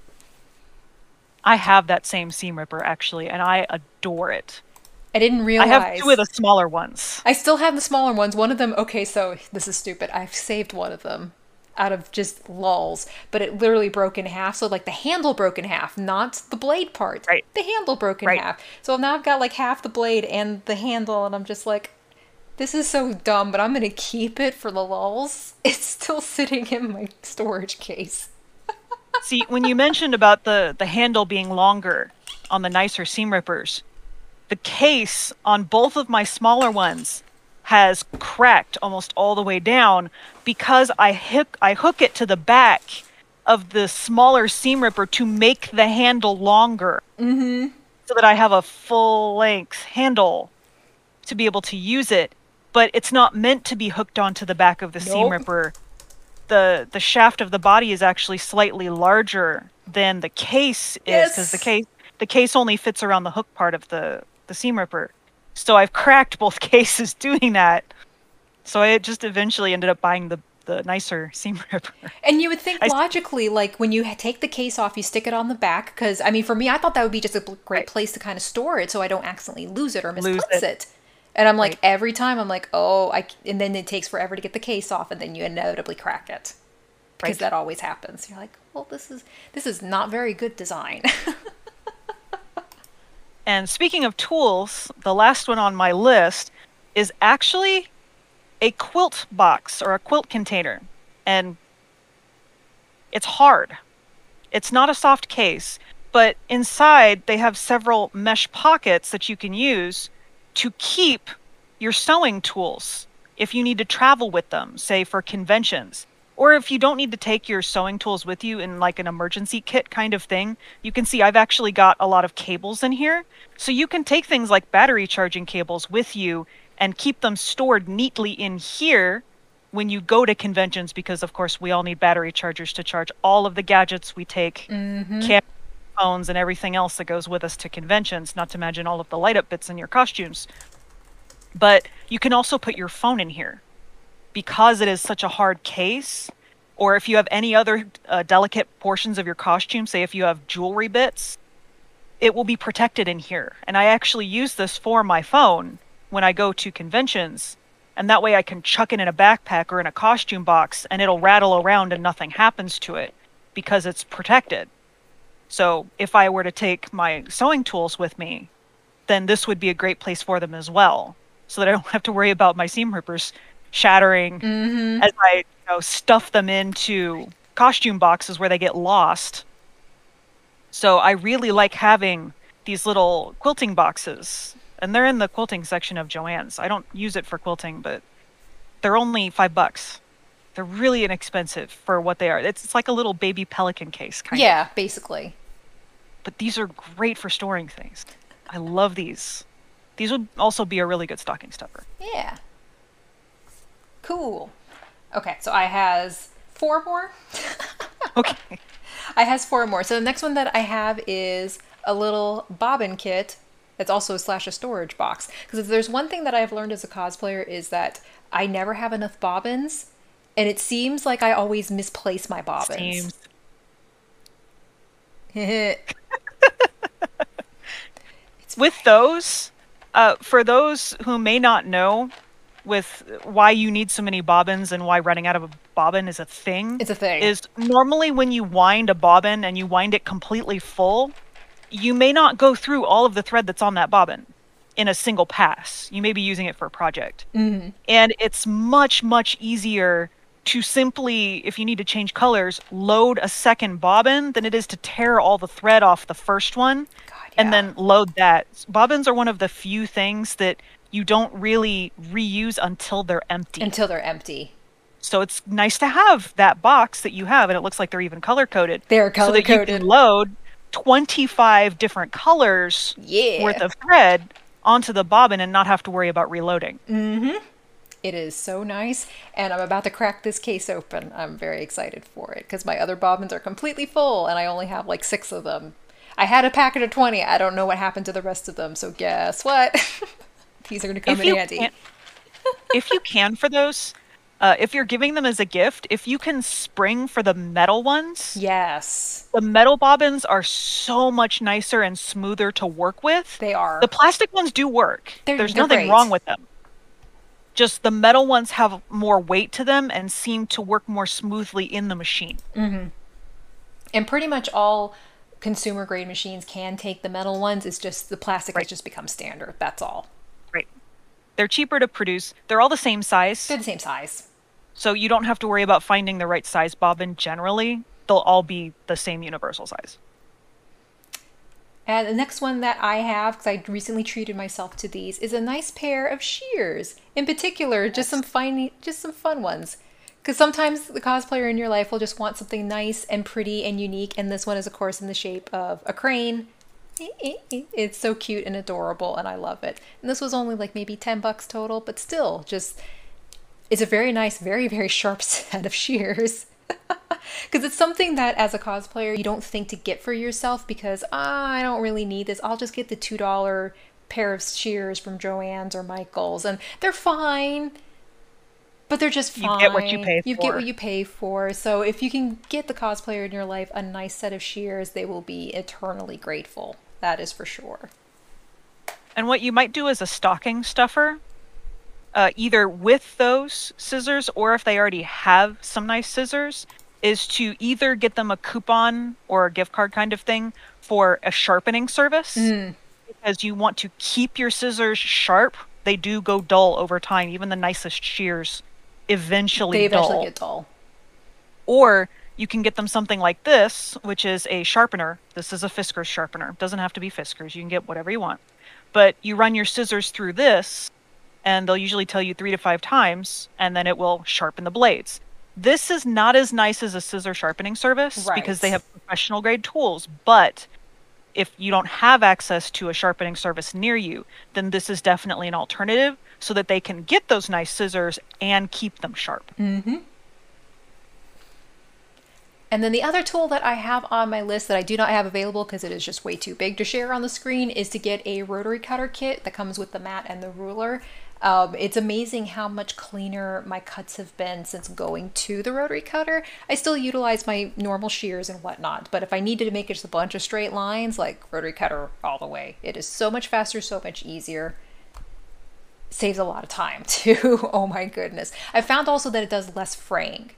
I have that same seam ripper actually, and I adore it. I didn't I realize. have two of the smaller ones. I still have the smaller ones. One of them. Okay, so this is stupid. I've saved one of them. out of just lulls, but it literally broke in half. So like the handle broke in half, not the blade part. Right. The handle broke in Right. half. So now I've got like half the blade and the handle, and I'm just like, this is so dumb, but I'm gonna keep it for the lulls. It's still sitting in my storage case. See, when you mentioned about the, the handle being longer on the nicer seam rippers, the case on both of my smaller ones has cracked almost all the way down because I hook I hook it to the back of the smaller seam ripper to make the handle longer, Mm-hmm. so that I have a full length handle to be able to use it. But it's not meant to be hooked onto the back of the seam Nope. ripper. The the shaft of the body is actually slightly larger than the case is, because the Yes. case the case only fits around the hook part of the the seam ripper. So I've cracked both cases doing that. So I just eventually ended up buying the the nicer seam ripper. And you would think I s- logically, like when you ha- take the case off, you stick it on the back. Because, I mean, for me, I thought that would be just a bl- great Right. place to kind of store it so I don't accidentally lose it or Lose misplace it. it. And I'm like, Right. every time I'm like, oh, I, c- and then it takes forever to get the case off, and then you inevitably crack it. Because Right. that always happens. You're like, well, this is this is not very good design. And speaking of tools, the last one on my list is actually a quilt box or a quilt container. And it's hard. It's not a soft case, but inside they have several mesh pockets that you can use to keep your sewing tools if you need to travel with them, say for conventions. Or if you don't need to take your sewing tools with you in like an emergency kit kind of thing, you can see I've actually got a lot of cables in here. So you can take things like battery charging cables with you and keep them stored neatly in here when you go to conventions, because of course we all need battery chargers to charge all of the gadgets we take, Mm-hmm. cam- phones and everything else that goes with us to conventions, not to mention all of the light up bits in your costumes. But you can also put your phone in here because it is such a hard case. Or if you have any other uh, delicate portions of your costume, say if you have jewelry bits, it will be protected in here. And I actually use this for my phone when I go to conventions. And that way I can chuck it in a backpack or in a costume box and it'll rattle around and nothing happens to it because it's protected. So if I were to take my sewing tools with me, then this would be a great place for them as well. So that I don't have to worry about my seam rippers shattering Mm-hmm. as I, you know, stuff them into costume boxes where they get lost. So I really like having these little quilting boxes. And they're in the quilting section of Joann's. I don't use it for quilting, but they're only five bucks. They're really inexpensive for what they are. It's, it's like a little baby pelican case, kind of. Yeah, basically. But these are great for storing things. I love these. These would also be a really good stocking stuffer. Yeah. Cool. Okay, so I has four more. Okay. I has four more. So the next one that I have is a little bobbin kit. That's also slash a storage box. Because if there's one thing that I've learned as a cosplayer is that I never have enough bobbins, and it seems like I always misplace my bobbins. Seems. With those, uh, for those who may not know with why you need so many bobbins and why running out of a bobbin is a thing, It's a thing. is normally when you wind a bobbin and you wind it completely full, you may not go through all of the thread that's on that bobbin in a single pass. You may be using it for a project. Mm-hmm. And it's much, much easier to simply, if you need to change colors, load a second bobbin than it is to tear all the thread off the first one God, and yeah. then load that. Bobbins are one of the few things that you don't really reuse until they're empty. Until they're empty. So it's nice to have that box that you have, and it looks like they're even color coded. They're So that you color-coded. can load twenty-five different colors Yeah. worth of thread onto the bobbin and not have to worry about reloading. Mm-hmm. It is so nice, and I'm about to crack this case open. I'm very excited for it because my other bobbins are completely full, and I only have like six of them. I had a packet of twenty. I don't know what happened to the rest of them, so guess what? These are going to come If in you handy. can, if you can for those, uh, if you're giving them as a gift, if you can spring for the metal ones, Yes, the metal bobbins are so much nicer and smoother to work with. they are. The plastic ones do work. They're- There's they're nothing great. wrong with them. Just the metal ones have more weight to them and seem to work more smoothly in the machine. And pretty much all consumer grade machines can take the metal ones. It's just the plastic has Right, just become standard. That's all. right. They're cheaper to produce. They're all the same size, They're the same size. so you don't have to worry about finding the right size bobbin generally. They'll all be the same universal size. And the next one that I have, because I recently treated myself to these, is a nice pair of shears. In particular, just some fine, just some fun ones. Because sometimes the cosplayer in your life will just want something nice and pretty and unique, and this one is, of course, in the shape of a crane. It's so cute and adorable, and I love it. And this was only like maybe ten bucks total, but still, just it's a very nice, very, very sharp set of shears. Because it's something that as a cosplayer you don't think to get for yourself because ah, I don't really need this. I'll just get the two dollar pair of shears from Joann's or Michael's, and they're fine, but they're just You fine. get what you pay You get what for. you pay for. So if you can get the cosplayer in your life a nice set of shears, they will be eternally grateful. That is for sure. And what you might do as a stocking stuffer, uh, either with those scissors or if they already have some nice scissors, is to either get them a coupon or a gift card kind of thing for a sharpening service. Because you want to keep your scissors sharp. They do go dull over time. Even the nicest shears eventually They eventually dull. get dull. Or you can get them something like this, which is a sharpener. This is a Fiskars sharpener. Doesn't have to be Fiskars. You can get whatever you want. But you run your scissors through this, and they'll usually tell you three to five times, and then it will sharpen the blades. This is not as nice as a scissor sharpening service because they Right. have professional grade tools, but if you don't have access to a sharpening service near you, then this is definitely an alternative so that they can get those nice scissors and keep them sharp. And then the other tool that I have on my list that I do not have available because it is just way too big to share on the screen is to get a rotary cutter kit that comes with the mat and the ruler. Um, it's amazing how much cleaner my cuts have been since going to the rotary cutter. I still utilize my normal shears and whatnot, but if I needed to make just a bunch of straight lines, like rotary cutter all the way. It is so much faster, so much easier. Saves a lot of time too. Oh my goodness. I found also that it does less fraying.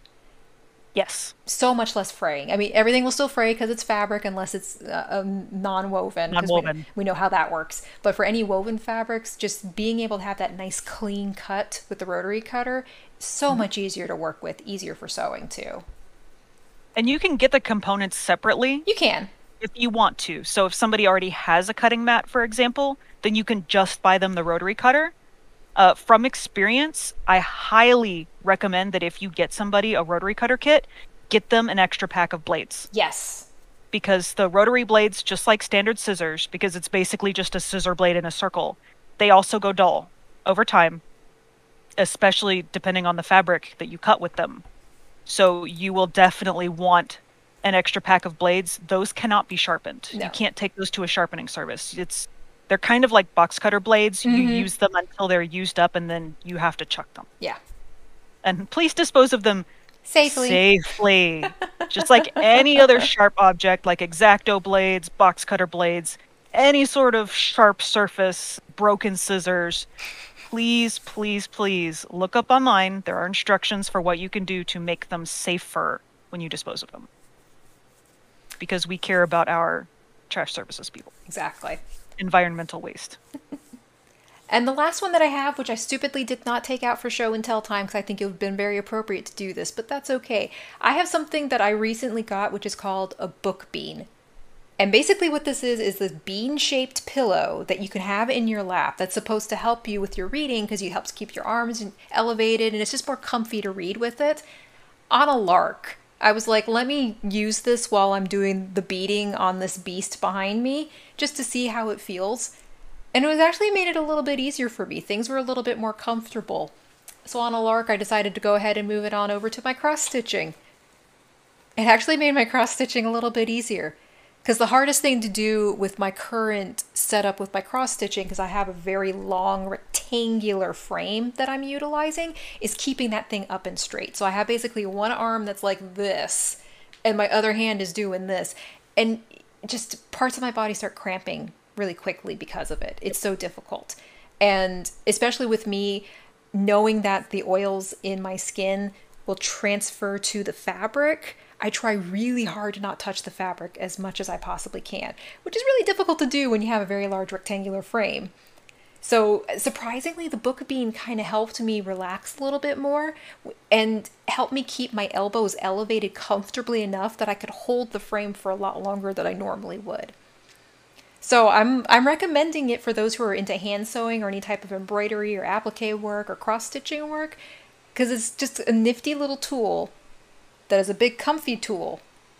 Yes, So much less fraying. I mean, everything will still fray because it's fabric unless it's uh, um, non-woven. 'cause we, non-woven. we know how that works. But for any woven fabrics, just being able to have that nice clean cut with the rotary cutter, so much easier to work with, easier for sewing too. And you can get the components separately You can. if you want to. So if somebody already has a cutting mat, for example, then you can just buy them the rotary cutter. Uh, from experience, I highly recommend that if you get somebody a rotary cutter kit, get them an extra pack of blades. Yes. Because the rotary blades, just like standard scissors, because it's basically just a scissor blade in a circle, they also go dull over time, especially depending on the fabric that you cut with them. So you will definitely want an extra pack of blades. Those cannot be sharpened. No. You can't take those to a sharpening service. It's they're kind of like box cutter blades. You use them until they're used up and then you have to chuck them. Yeah. And please dispose of them Safely. safely. Just like any other sharp object, like X-Acto blades, box cutter blades, any sort of sharp surface, broken scissors. Please, please, please look up online. There are instructions for what you can do to make them safer when you dispose of them. Because we care about our trash services people. Exactly. Environmental waste. And the last one that I have, which I stupidly did not take out for show and tell time because I think it would have been very appropriate to do this, but that's okay. I have something that I recently got, which is called a book bean. And basically what this is, is this bean-shaped pillow that you can have in your lap that's supposed to help you with your reading because it helps keep your arms elevated and it's just more comfy to read with it. On a lark, I was like, let me use this while I'm doing the beading on this beast behind me just to see how it feels. And it was actually made it a little bit easier for me. Things were a little bit more comfortable. So on a lark, I decided to go ahead and move it on over to my cross-stitching. It actually made my cross-stitching a little bit easier. Because the hardest thing to do with my current setup with my cross-stitching, because I have a very long rectangular frame that I'm utilizing, is keeping that thing up and straight. So I have basically one arm that's like this, and my other hand is doing this. And just parts of my body start cramping really quickly because of it. It's so difficult. And especially with me, knowing that the oils in my skin will transfer to the fabric, I try really hard to not touch the fabric as much as I possibly can, which is really difficult to do when you have a very large rectangular frame. So surprisingly, the Book Bean kind of helped me relax a little bit more and helped me keep my elbows elevated comfortably enough that I could hold the frame for a lot longer than I normally would. So I'm I'm recommending it for those who are into hand sewing or any type of embroidery or applique work or cross stitching work, because it's just a nifty little tool that is a big comfy tool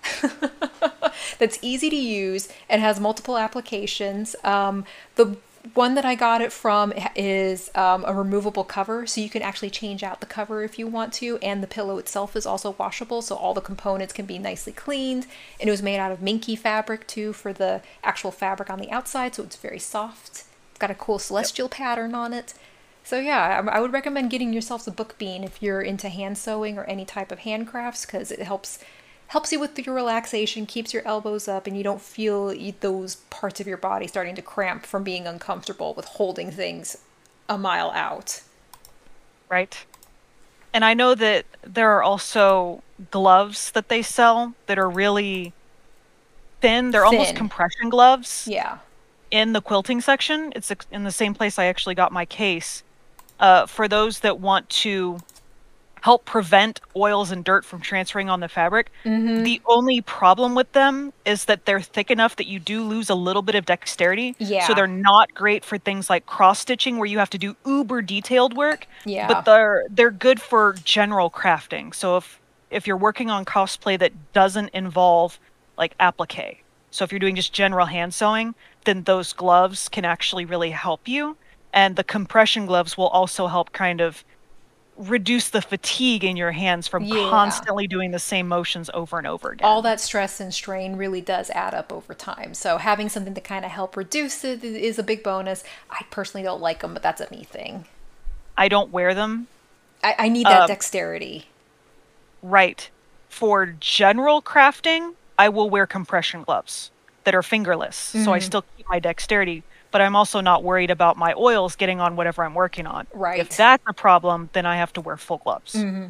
that's easy to use and has multiple applications. Um, the one that I got it from is um, a removable cover, so you can actually change out the cover if you want to, and the pillow itself is also washable, so all the components can be nicely cleaned. And it was made out of minky fabric too for the actual fabric on the outside, so it's very soft. It's got a cool celestial pattern on it. So yeah, I, I would recommend getting yourself a Book Bean if you're into hand sewing or any type of handcrafts, because it helps helps you with your relaxation, keeps your elbows up, and you don't feel those parts of your body starting to cramp from being uncomfortable with holding things a mile out. Right. And I know that there are also gloves that they sell that are really thin. They're Thin. almost compression gloves. Yeah. In the quilting section. It's in the same place I actually got my case. Uh, for those that want to help prevent oils and dirt from transferring on the fabric. Mm-hmm. The only problem with them is that they're thick enough that you do lose a little bit of dexterity. Yeah. So they're not great for things like cross stitching where you have to do uber detailed work. Yeah. But they're they're good for general crafting. So if if you're working on cosplay that doesn't involve like applique, so if you're doing just general hand sewing, then those gloves can actually really help you. And the compression gloves will also help kind of reduce the fatigue in your hands from Yeah. constantly doing the same motions over and over again. All that stress and strain really does add up over time. So having something to kind of help reduce it is a big bonus. I personally don't like them, but that's a me thing. I don't wear them. I, I need that Um, dexterity. Right. For general crafting, I will wear compression gloves that are fingerless. So I Mhm. still keep my dexterity, but I'm also not worried about my oils getting on whatever I'm working on. Right. If that's a problem, then I have to wear full gloves. Mm-hmm.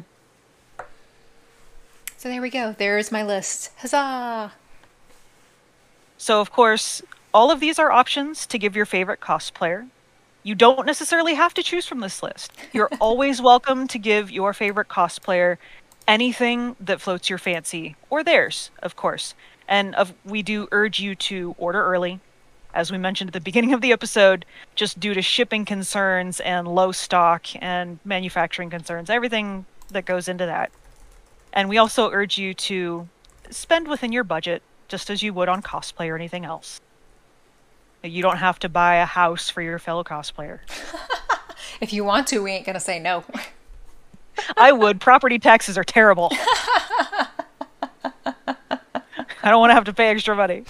So there we go. There's my list. Huzzah! So, of course, all of these are options to give your favorite cosplayer. You don't necessarily have to choose from this list. You're always welcome to give your favorite cosplayer anything that floats your fancy, or theirs, of course. And of, we do urge you to order early. As we mentioned at the beginning of the episode, just due to shipping concerns and low stock and manufacturing concerns, everything that goes into that. And we also urge you to spend within your budget, just as you would on cosplay or anything else. You don't have to buy a house for your fellow cosplayer. If you want to, we ain't gonna say no. I would. Property taxes are terrible. I don't want to have to pay extra money.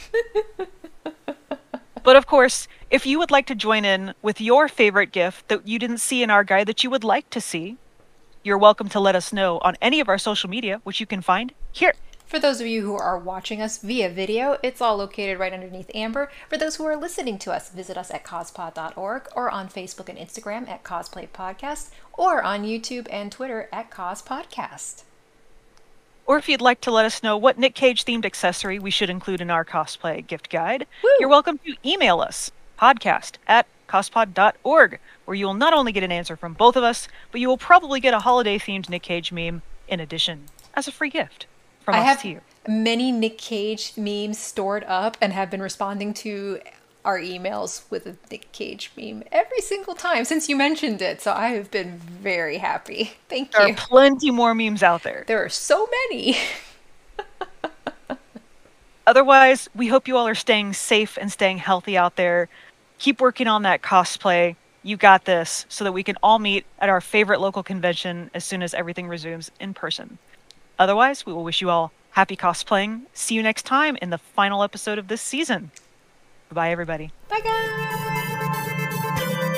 But of course, if you would like to join in with your favorite gift that you didn't see in our guide that you would like to see, you're welcome to let us know on any of our social media, which you can find here. For those of you who are watching us via video, it's all located right underneath Amber. For those who are listening to us, visit us at cospod dot org or on Facebook and Instagram at Cosplay Podcast or on YouTube and Twitter at Cospodcast. Or if you'd like to let us know what Nick Cage themed accessory we should include in our cosplay gift guide, Woo! You're welcome to email us, podcast at cospod dot org, where you will not only get an answer from both of us, but you will probably get a holiday themed Nick Cage meme in addition as a free gift from I us have to you. many Nick Cage memes stored up and have been responding to our emails with a Nick Cage meme every single time since you mentioned it. So I have been very happy. Thank There you. are plenty more memes out there. There are so many. Otherwise, we hope you all are staying safe and staying healthy out there. Keep working on that cosplay. You got this, so that we can all meet at our favorite local convention as soon as everything resumes in person. Otherwise, we will wish you all happy cosplaying. See you next time in the final episode of this season. Goodbye, everybody. Bye, guys.